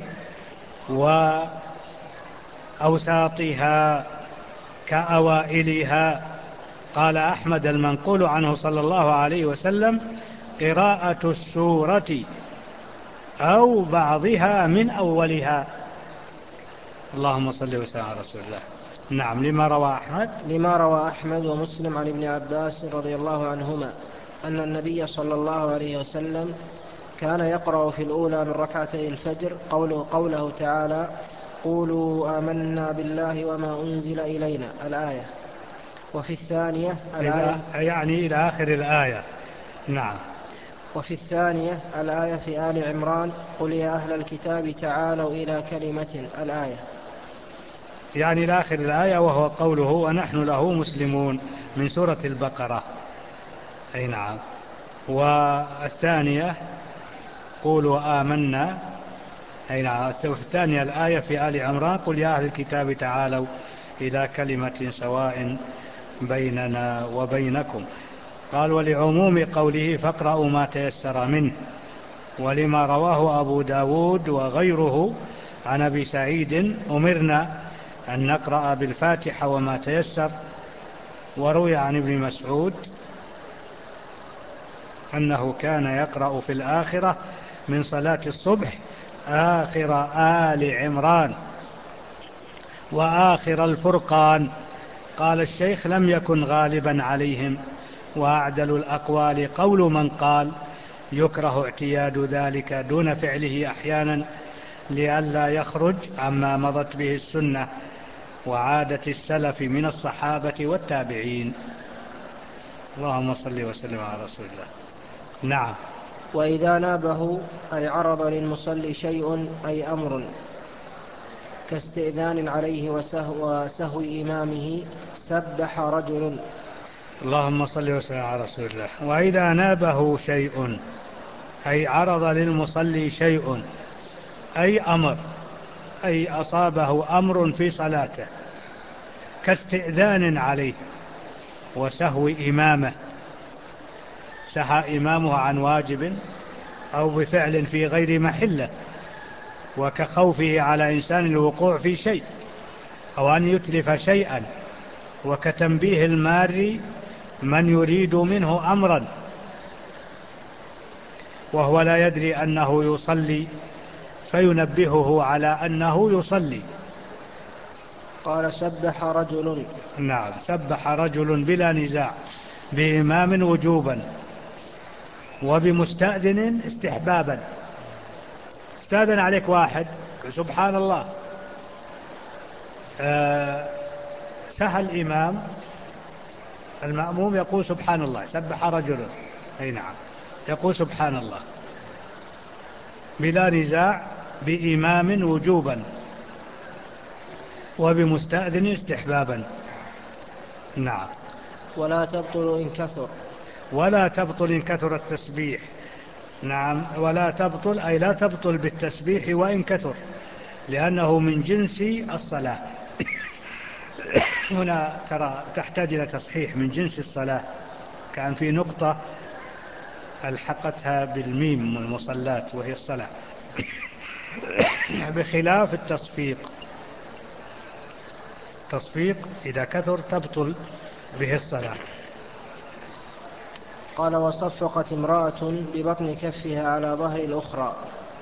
وأوساطها كأوائلها. قال أحمد المنقول عنه صلى الله عليه وسلم قراءة السورة أو بعضها من أولها. اللهم صل وسلم على رسول الله. نعم. لما روى أحمد ومسلم عن ابن عباس رضي الله عنهما أن النبي صلى الله عليه وسلم كان يقرأ في الأولى من ركعتي الفجر قوله تعالى قولوا آمنا بالله وما أنزل إلينا الآية. وفي الثانية الآية يعني إلى آخر الآية. نعم. وفي الثانية الآية في آل عمران قل يا أهل الكتاب تعالوا إلى كلمة الآية، يعني إلى آخر الآية، وهو قوله ونحن له مسلمون من سورة البقرة. أي نعم. والثانية قولوا آمنا. أي نعم. في الثانية الآية في آل عمران قل يا أهل الكتاب تعالوا إلى كلمة سواء بيننا وبينكم. قال ولعموم قوله فاقرأوا ما تيسر منه، ولما رواه أبو داود وغيره عن أبي سعيد أمرنا أن نقرأ بالفاتحة وما تيسر. وروي عن ابن مسعود أنه كان يقرأ في الآخرة من صلاة الصبح آخر آل عمران وآخر الفرقان. قال الشيخ لم يكن غالبا عليهم، وأعدل الأقوال قول من قال يكره اعتياد ذلك دون فعله أحيانا لئلا يخرج عما مضت به السنة وعادة السلف من الصحابة والتابعين. اللهم صل وسلم على رسول الله. نعم. وإذا نابه أي عرض للمصلي شيء أي أمر كاستئذان عليه وسهو إمامه سبح رجل. اللهم صل وسلم على رسول الله. وإذا نابه شيء أي عرض للمصلي شيء أي أمر، أي أصابه أمر في صلاته كاستئذان عليه وسهو إمامه، سهى إمامه عن واجب أو بفعل في غير محله، وكخوفه على إنسان الوقوع في شيء أو أن يتلف شيئا، وكتنبيه المار من يريد منه أمرا وهو لا يدري أنه يصلي فينبهه على أنه يصلي. قال سبح رجل. نعم. سبح رجل بلا نزاع بإمام وجوبا وبمستأذن استحبابا. استأذن عليك واحد سبحان الله، سهى الإمام، المأموم يقول سبحان الله. سبح رجل. أي نعم. يقول سبحان الله بلا نزاع بإمام وجوبا وبمستأذن استحبابا. نعم. ولا تبطل إن كثر. ولا تبطل إن كثر التسبيح. نعم. ولا تبطل أي لا تبطل بالتسبيح وإن كثر، لأنه من جنس الصلاة. هنا ترى تحتاج إلى تصحيح من جنس الصلاة، كان في نقطة ألحقتها بالميم المصلات وهي الصلاة، بخلاف التصفيق. التصفيق إذا كثر تبطل به الصلاة. قال وصفقت امرأة ببطن كفها على ظهر الأخرى.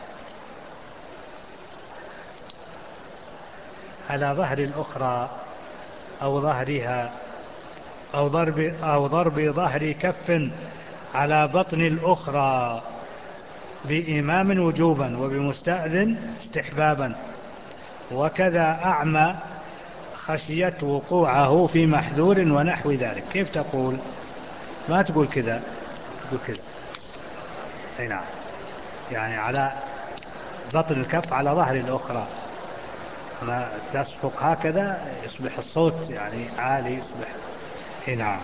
على ظهر الأخرى أو ظهرها أو ضرب ظهر كف على بطن الأخرى بإمام وجوبا وبمستأذن استحبابا. وكذا أعمى خشية وقوعه في محذور ونحو ذلك. كيف تقول؟ ما تقول كذا، تقول كذا. أي نعم. يعني على بطن الكف على ظهر الأخرى، ما تصفق هكذا يصبح الصوت يعني عالي يصبح. أي نعم.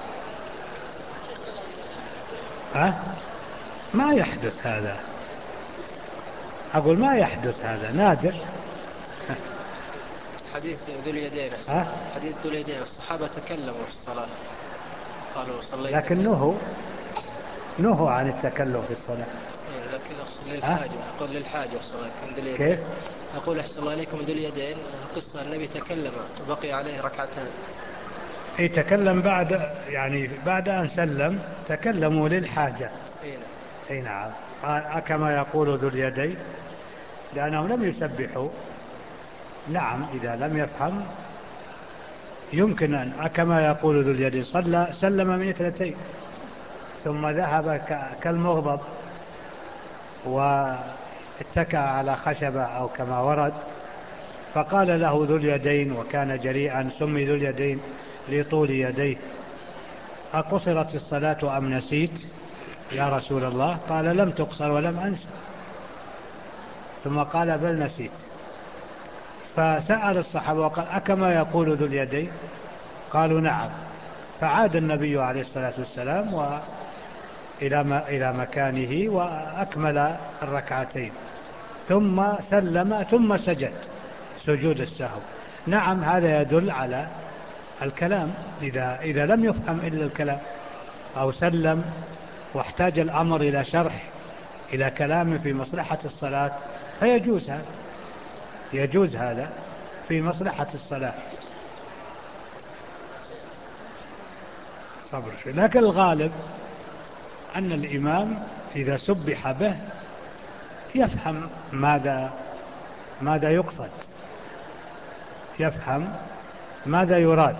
ما يحدث هذا، أقول ما يحدث هذا، نادر. حديث ذو اليدين. حديث ذو اليدين الصحابة تكلموا في الصلاة، قالوا صليت لكن نهوا عن التكلم في الصلاة. لكن أقصد للحاجة. أقول للحاجة صلاة ذو اليدين. كيف؟ أقول أحسن الله عليكم ذو اليدين قصة النبي تكلم وبقي عليه ركعتان. تكلم بعد، يعني بعد أن سلم تكلموا للحاجة. أي نعم. كما يقول ذو اليدين لأنهم لم يسبحوا. نعم. إذا لم يفهم يمكن أن كما يقول ذو اليدين سلم من 2 ثم ذهب كالمغضب واتكأ على خشبة أو كما ورد فقال له ذو اليدين، وكان جريئا، سمي ذو اليدين لطول يديه: أقصرت الصلاة أم نسيت يا رسول الله؟ قال: لم تقصر ولم أنس. ثم قال: بل نسيت. فسأل الصحابة وقال: أكما يقول ذو اليدين؟ قالوا: نعم. فعاد النبي عليه الصلاة والسلام إلى مكانه وأكمل الركعتين، ثم سلم ثم سجد سجود السهو. نعم، هذا يدل على الكلام، إذا لم يفهم إلا الكلام أو سلم واحتاج الأمر إلى شرح، إلى كلام في مصلحة الصلاة، فيجوز هذا، يجوز هذا في مصلحة الصلاة. صبر شوي. لكن الغالب أن الإمام إذا سبح به يفهم ماذا يقصد، يفهم ماذا يراد.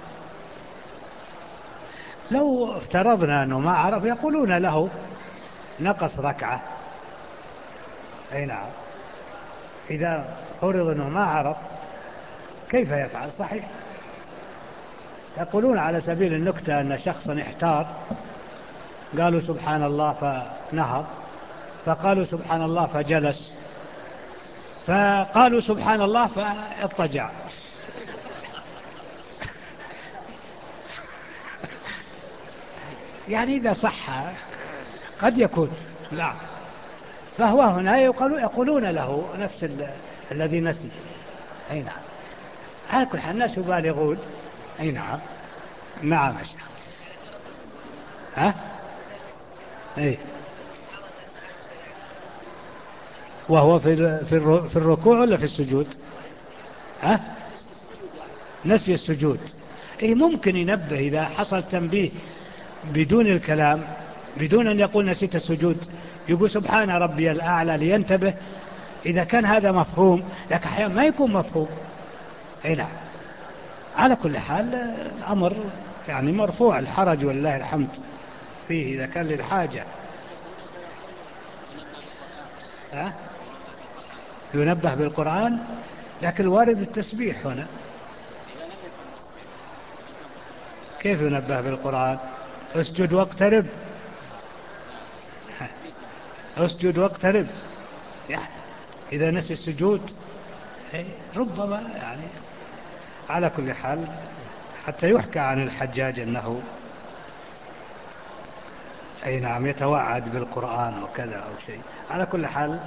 لو افترضنا أنه ما عرف يقولون له: نقص ركعة. أي نعم، إذا فرض أنه ما عرف كيف يفعل؟ صحيح. يقولون على سبيل النكتة أن شخصا احتار، قالوا سبحان الله فنهض، فقالوا سبحان الله فجلس، فقالوا سبحان الله فاضطجع. يعني إذا صح قد يكون لا، فهو هنا يقولون له نفس الذي نسي. أي نعم، على كل حال الناس يبالغون. أي نعم. نعم أشياء. ها؟ أي. وهو في الركوع ولا في السجود؟ ها؟ نسي السجود. أي ممكن ينبه إذا حصل تنبيه بدون الكلام، بدون أن يقول نسيت السجود، يقول سبحان ربي الأعلى لينتبه، إذا كان هذا مفهوم. لكن أحيانا ما يكون مفهوم. أي نعم. على كل حال الأمر يعني مرفوع الحرج ولله الحمد فيه إذا كان للحاجة. ها؟ ينبه بالقرآن، لكن وارد التسبيح هنا. كيف ينبه بالقرآن؟ اسجد واقترب، اسجد واقترب. يعني إذا نسي السجود ربما يعني. على كل حال حتى يحكى عن الحجاج أنه أي نعم يتوعد بالقرآن وكذا أو شيء. على كل حال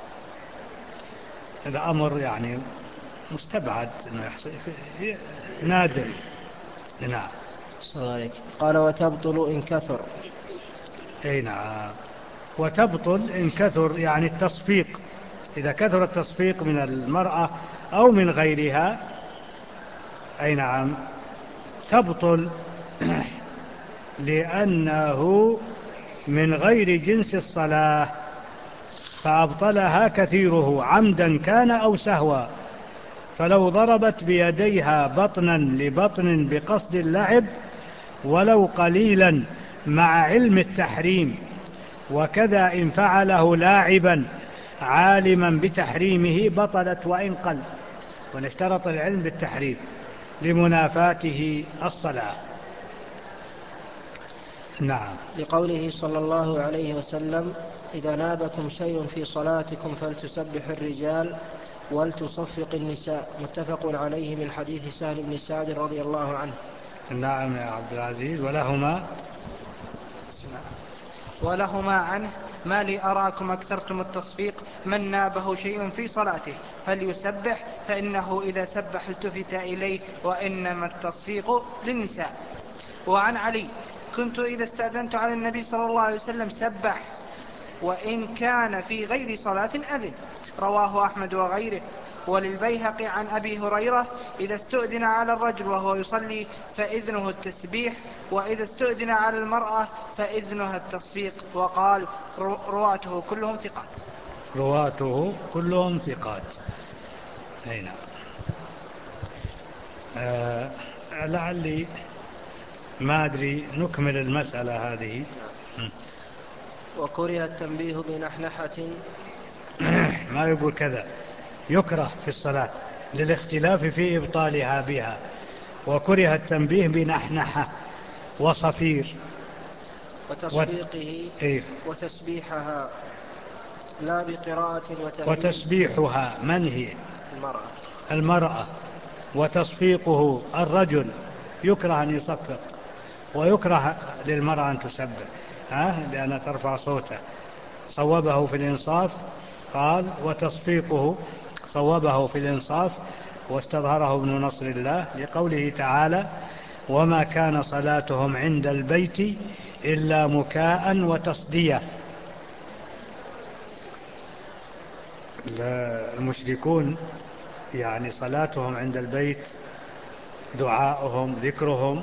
هذا أمر يعني مستبعد أنه يحصل، نادر. نعم. قال: وتبطل إن كثر. أي نعم، وتبطل إن كثر، يعني التصفيق، إذا كثر التصفيق من المرأة أو من غيرها. أي نعم، تبطل لأنه من غير جنس الصلاة، فأبطلها كثيره عمدا كان أو سهوا. فلو ضربت بيديها بطنا لبطن بقصد اللعب ولو قليلا مع علم التحريم، وكذا إن فعله لاعبا عالما بتحريمه بطلت وإن قل. ونشترط العلم بالتحريم لمنافاته الصلاة. نعم. لقوله صلى الله عليه وسلم: إذا نابكم شيء في صلاتكم فلتسبح الرجال ولتصفق النساء. متفق عليه من حديث سهل بن سعد رضي الله عنه. نعم يا عبد العزيز. ولهما عنه: ما لي أراكم أكثرتم التصفيق، من نابه شيء في صلاته فليسبح، فإنه إذا سبح التفت إليه، وإنما التصفيق للنساء. وعن علي: كنت إذا استأذنت على النبي صلى الله عليه وسلم سبح، وإن كان في غير صلاة أذن. رواه أحمد وغيره. وللبيهقي عن أبي هريرة: إذا استؤذن على الرجل وهو يصلي فإذنه التسبيح، وإذا استؤذن على المرأة فإذنها التصفيق. وقال: رواته كلهم ثقات. رواته كلهم ثقات. أي نعم. لعلي ما أدري نكمل المسألة هذه. وكره التنبيه بنحنحة. ما يقول كذا، يكره في الصلاة للاختلاف في إبطالها بها، وكره التنبيه بنحنحة وصفير وتصفيقه إيه؟ وتسبيحها لا بقراءة وتهليل. وتسبيحها من هي؟ المرأة. وتصفيقه الرجل يكره أن يصفق، ويكره للمرأة أن تسبح لأنها ترفع صوتها. صوبه في الإنصاف قال وتصفيقه، صوبه في الإنصاف واستظهره ابن نصر الله لقوله تعالى وما كان صلاتهم عند البيت إلا مكاء وتصدية. المشركون يعني صلاتهم عند البيت، دعاؤهم ذكرهم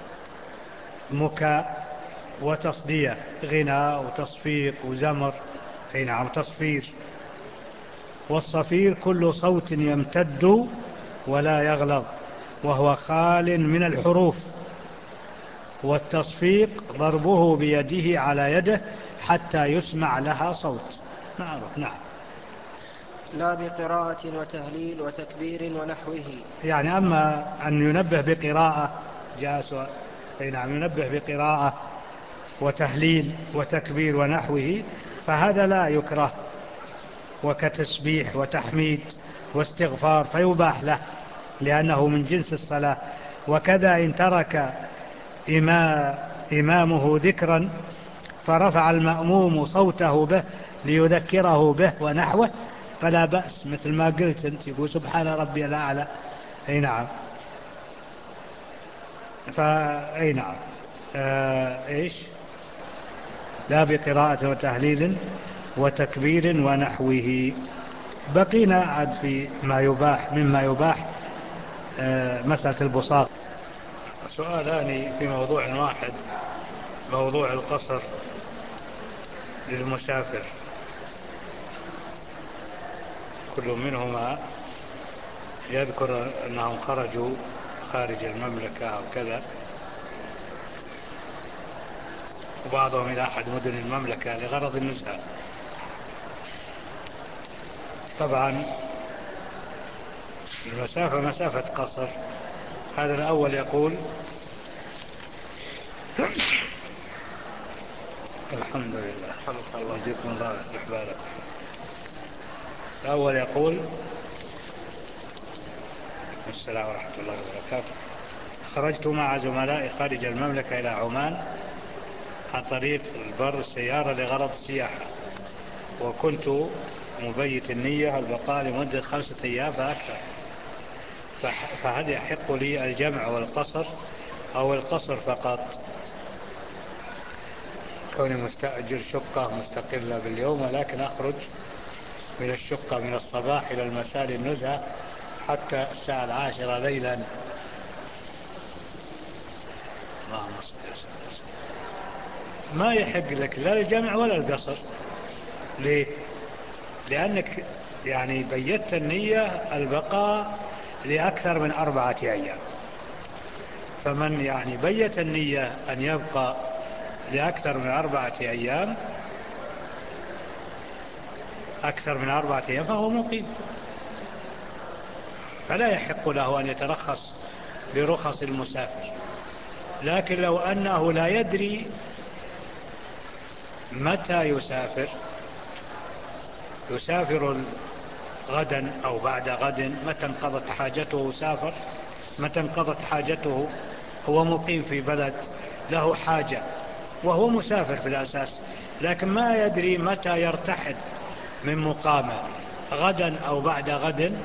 مكاء وتصدية، غناء وتصفيق وزمر، نعم تصفير. والصفير كل صوت يمتد ولا يغلظ وهو خال من الحروف. والتصفيق ضربه بيده على يده حتى يسمع لها صوت. نعم. لا بقراءة وتهليل وتكبير ونحوه. يعني أما أن ينبه بقراءة جاء سؤال، نعم ينبه بقراءة وتهليل وتكبير ونحوه فهذا لا يكره، وكتسبيح وتحميد واستغفار فيباح له لأنه من جنس الصلاة. وكذا إن ترك إمامه ذكرا فرفع المأموم صوته به ليذكره به ونحوه فلا بأس، مثل ما قلت أنت يقول سبحان ربي الأعلى. نعم. نعم. إيش؟ لا بقراءة وتهليل وتكبير ونحوه. بقينا عاد في ما يباح، مما يباح مسألة البصاق. سؤالان في موضوع واحد، موضوع القصر للمسافر. كل منهما يذكر أنهم خرجوا خارج المملكة أو كذا، وبعضهم إلى أحد مدن المملكة لغرض النزهة. طبعا المسافة مسافة قصر. هذا الأول يقول الحمد لله يجيكم الله يصلح بالكم. الأول يقول السلام ورحمة الله وبركاته. خرجت مع زملائي خارج المملكة إلى عمان عن طريق البر السيارة لغرض السياحة، وكنت مبيت النية البقاء لمدة 5 أيام فأكثر، فهل يحق لي الجمع والقصر أو القصر فقط؟ كوني مستأجر شقة مستقلة باليوم، ولكن أخرج من الشقة من الصباح إلى المساء للنزهة حتى الساعة 10 ليلا. اللهم صل وسلم. ما يحق لك لا الجمع ولا القصر. ليه؟ لأنك يعني بيت النية البقاء لأكثر من 4 أيام. فمن يعني بيت النية أن يبقى لأكثر من 4 أيام، أكثر من 4 أيام فهو مقيم، فلا يحق له أن يترخص برخص المسافر. لكن لو أنه لا يدري متى يسافر غدا أو بعد غد، متى انقضت حاجته سافر، متى انقضت حاجته، هو مقيم في بلد له حاجة وهو مسافر في الأساس، لكن ما يدري متى يرتحل من مقامه غدا أو بعد غد.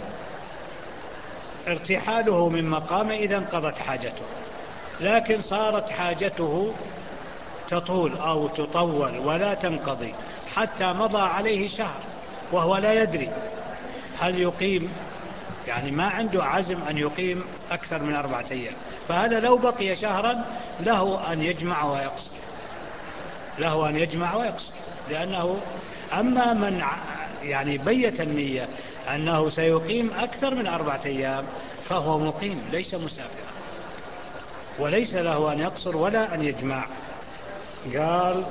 ارتحاله من مقامه إذا انقضت حاجته، لكن صارت حاجته تطول أو تطول ولا تنقضي حتى مضى عليه شهر وهو لا يدري هل يقيم، يعني ما عنده عزم أن يقيم أكثر من 4 أيام، فهذا لو بقي شهرا له أن يجمع ويقصر، له أن يجمع ويقصر. لأنه أما من يعني بيت النية أنه سيقيم أكثر من 4 أيام فهو مقيم ليس مسافرا، وليس له أن يقصر ولا أن يجمع. قال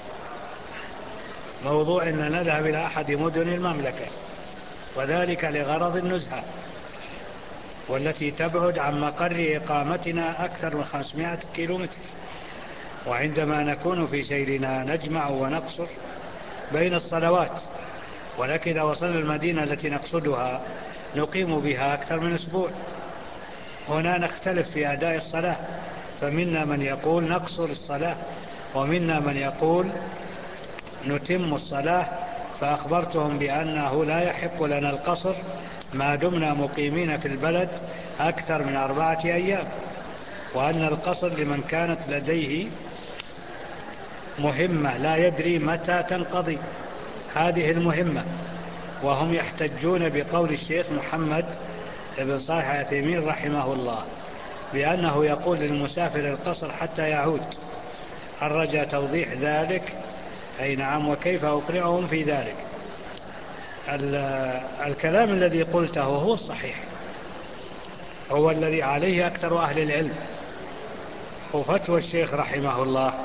موضوع أن نذهب إلى أحد مدن المملكة وذلك لغرض النزهة، والتي تبعد عن مقر إقامتنا أكثر من 500 كيلومتر. وعندما نكون في سيرنا نجمع ونقصر بين الصلوات، ولكن إذا وصلنا المدينة التي نقصدها نقيم بها أكثر من أسبوع. هنا نختلف في أداء الصلاة، فمنا من يقول نقصر الصلاة، ومنا من يقول نتم الصلاة. فأخبرتهم بأنه لا يحق لنا القصر ما دمنا مقيمين في البلد أكثر من 4 أيام، وأن القصر لمن كانت لديه مهمة لا يدري متى تنقضي هذه المهمة. وهم يحتجون بقول الشيخ محمد بن صالح العثيمين رحمه الله بأنه يقول للمسافر القصر حتى يعود. الرجاء توضيح ذلك. أي نعم، وكيف أقنعهم في ذلك؟ الكلام الذي قلته هو الصحيح، هو الذي عليه أكثر أهل العلم. وفتوى الشيخ رحمه الله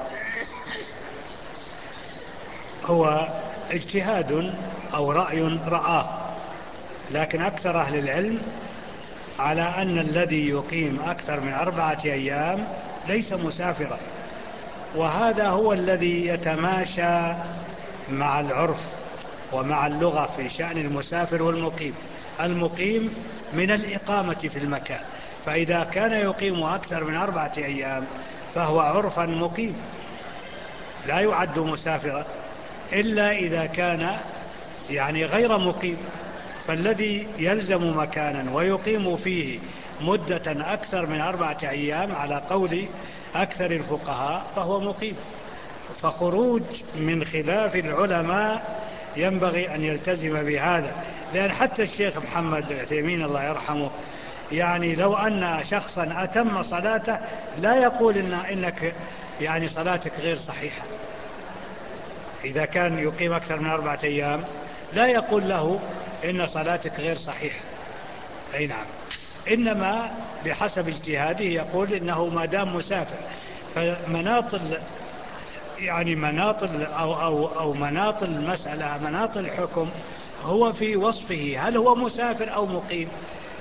هو اجتهاد أو رأي رآه، لكن أكثر أهل العلم على أن الذي يقيم أكثر من 4 أيام ليس مسافرا. وهذا هو الذي يتماشى مع العرف ومع اللغة في شأن المسافر والمقيم. المقيم من الإقامة في المكان، فإذا كان يقيم أكثر من 4 أيام فهو عرفا مقيم، لا يعد مسافرا إلا إذا كان يعني غير مقيم. فالذي يلزم مكانا ويقيم فيه مدة أكثر من 4 أيام على قول أكثر الفقهاء فهو مقيم. فخروج من خلاف العلماء ينبغي أن يلتزم بهذا، لأن حتى الشيخ محمد العثيمين الله يرحمه يعني لو أن شخصا أتم صلاته لا يقول إنك يعني صلاتك غير صحيحة. إذا كان يقيم أكثر من 4 أيام لا يقول له إن صلاتك غير صحيحة. أي نعم، إنما بحسب اجتهاده يقول إنه ما دام مسافر. فمناط يعني مناط أو مناط المسألة، مناط الحكم هو في وصفه، هل هو مسافر أو مقيم،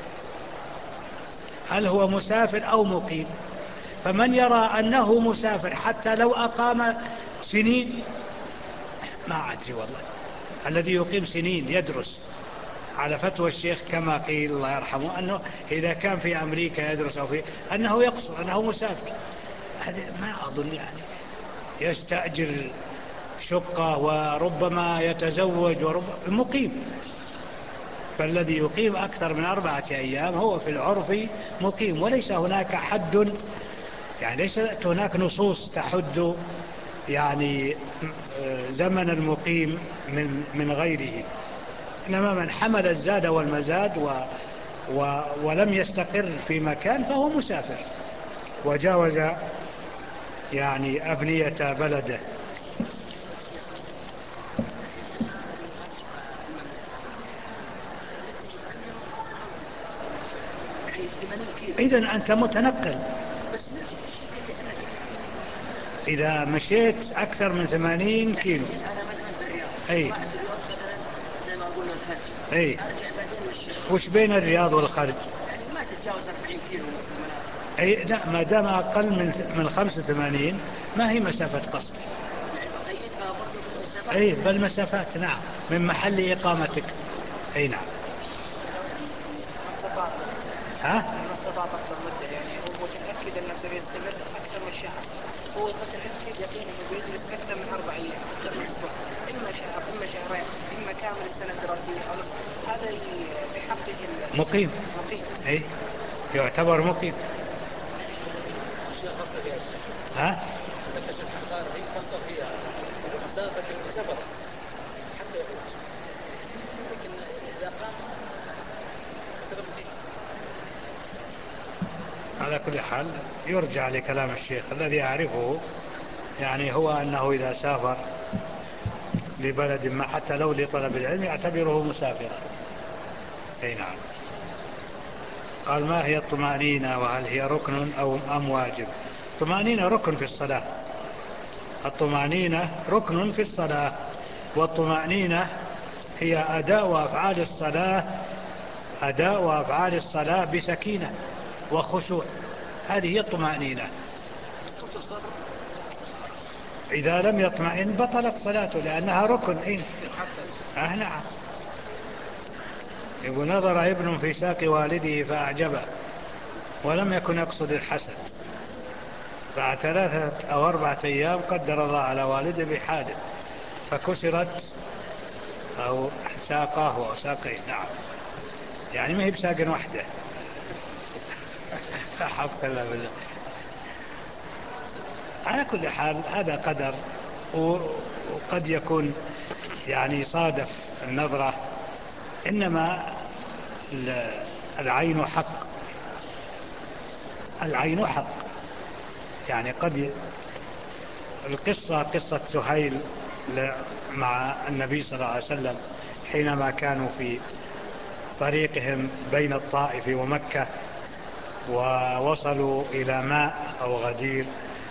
هل هو مسافر أو مقيم. فمن يرى أنه مسافر حتى لو أقام سنين، ما أدري والله، الذي يقيم سنين يدرس على فتوى الشيخ كما قيل الله يرحمه أنه إذا كان في أمريكا يدرس أو في أنه يقصر أنه مسافر. هذا ما أظن يعني يستأجر شقة وربما يتزوج مقيم. فالذي يقيم أكثر من 4 أيام هو في العرف مقيم، وليس هناك حد، يعني ليست هناك نصوص تحد يعني زمن المقيم من غيره. إنما من حمل الزاد والمزاد ولم يستقر في مكان فهو مسافر وجاوز يعني أبنية بلده. إذن أنت متنقل. إذا مشيت أكثر من 80 كيلو أي أي وش بين الرياض والخارج؟ يعني ما تتجاوز 40 كيلو مثلا. أي لا، ما دام أقل من 85 ما هي مسافة قصر. أي بالمسافات نعم، من محل إقامتك. أي نعم. ها؟ ما استطاع ضبط المدة، يعني هو متأكد أنه سيستمر أكثر من شهر، هو متأكد يقين أنه بيجلس أكثر من 4 أيام، أكثر من أسبوع، إما شهر إما شهرين إما كامل السنة الدراسية أو نصف، هذا بحقه مقيم. أي يعتبر مقيم. ها؟ قصر فيها مسافة سفر حتى يخرج، لكن إذا قام على كل حال يرجع لكلام الشيخ الذي أعرفه، يعني هو أنه إذا سافر لبلد ما حتى لو لطلب العلم يعتبره مسافرا. أي نعم. قال ما هي الطمأنينة وهل هي ركن أم واجب؟ الطمأنينة ركن في الصلاة. الطمأنينة ركن في الصلاة، والطمأنينة هي أداء أفعال الصلاة أداء أفعال الصلاة بسكينة وخشوع، هذه هي الطمأنينة. إذا لم يطمئن بطلت صلاته لأنها ركن. نعم. يقول نظر ابن في ساق والده فأعجبه ولم يكن يقصد الحسد، بعد 3 أو 4 أيام قدر الله على والده بحادث فكسرت أو ساقاه أو ساقيه. نعم، يعني ما هي بساق واحدة. حفظ الله بالله. على كل حال هذا قدر، وقد يكون يعني صادف النظرة، إنما العين حق. العين حق، يعني قد قصة سهيل مع النبي صلى الله عليه وسلم حينما كانوا في طريقهم بين الطائف ومكة ووصلوا إلى ماء أو غدير،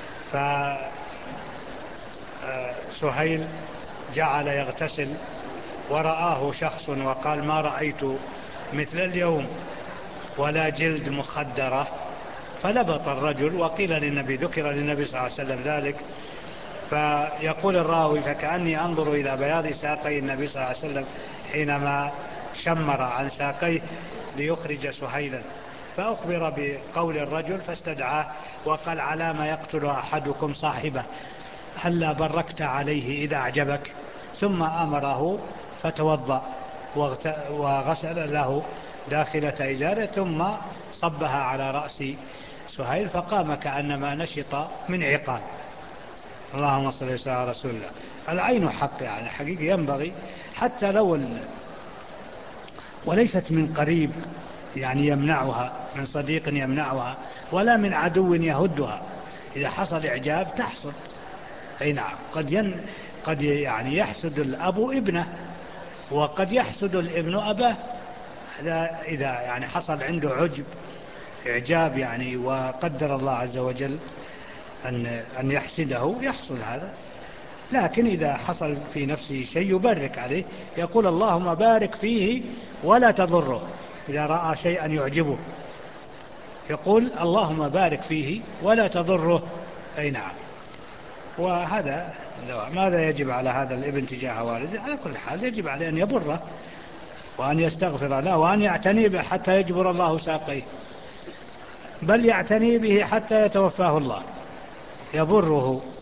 فسهيل جعل يغتسل ورآه شخص وقال ما رأيت مثل اليوم ولا جلد مخدرة، فلبط الرجل وقيل للنبي، ذكر للنبي صلى الله عليه وسلم ذلك، فيقول الراوي فكأني أنظر إلى بياض ساقي النبي صلى الله عليه وسلم حينما شمر عن ساقيه ليخرج سهيلا، فأخبر بقول الرجل فاستدعاه وقال على ما يقتل أحدكم صاحبه، هلا بركت عليه إذا أعجبك؟ ثم أمره فتوضأ وغسل له داخلة إزاره ثم صبها على رأس سهيل فقام كأنما نشط من عقال. اللهم صل وسلم على رسول الله. العين حق، يعني حقيقة ينبغي حتى لو وليست من قريب يعني يمنعها، من صديق يمنعها، ولا من عدو يهدها. إذا حصل إعجاب تحصل. أي نعم، قد يعني يحسد الأب ابنه، وقد يحسد الابن أباه. هذا إذا يعني حصل عنده إعجاب يعني، وقدر الله عز وجل أن يحسده يحصل هذا. لكن إذا حصل في نفسه شيء يبارك عليه، يقول اللهم بارك فيه ولا تضره. إذا رأى شيئا يعجبه يقول اللهم بارك فيه ولا تضره. أي نعم. وهذا ماذا يجب على هذا الابن تجاه والده؟ على كل حال يجب عليه أن يبره وأن يستغفر له وأن يعتني به حتى يجبر الله ساقيه، بل يعتني به حتى يتوفاه الله، يبره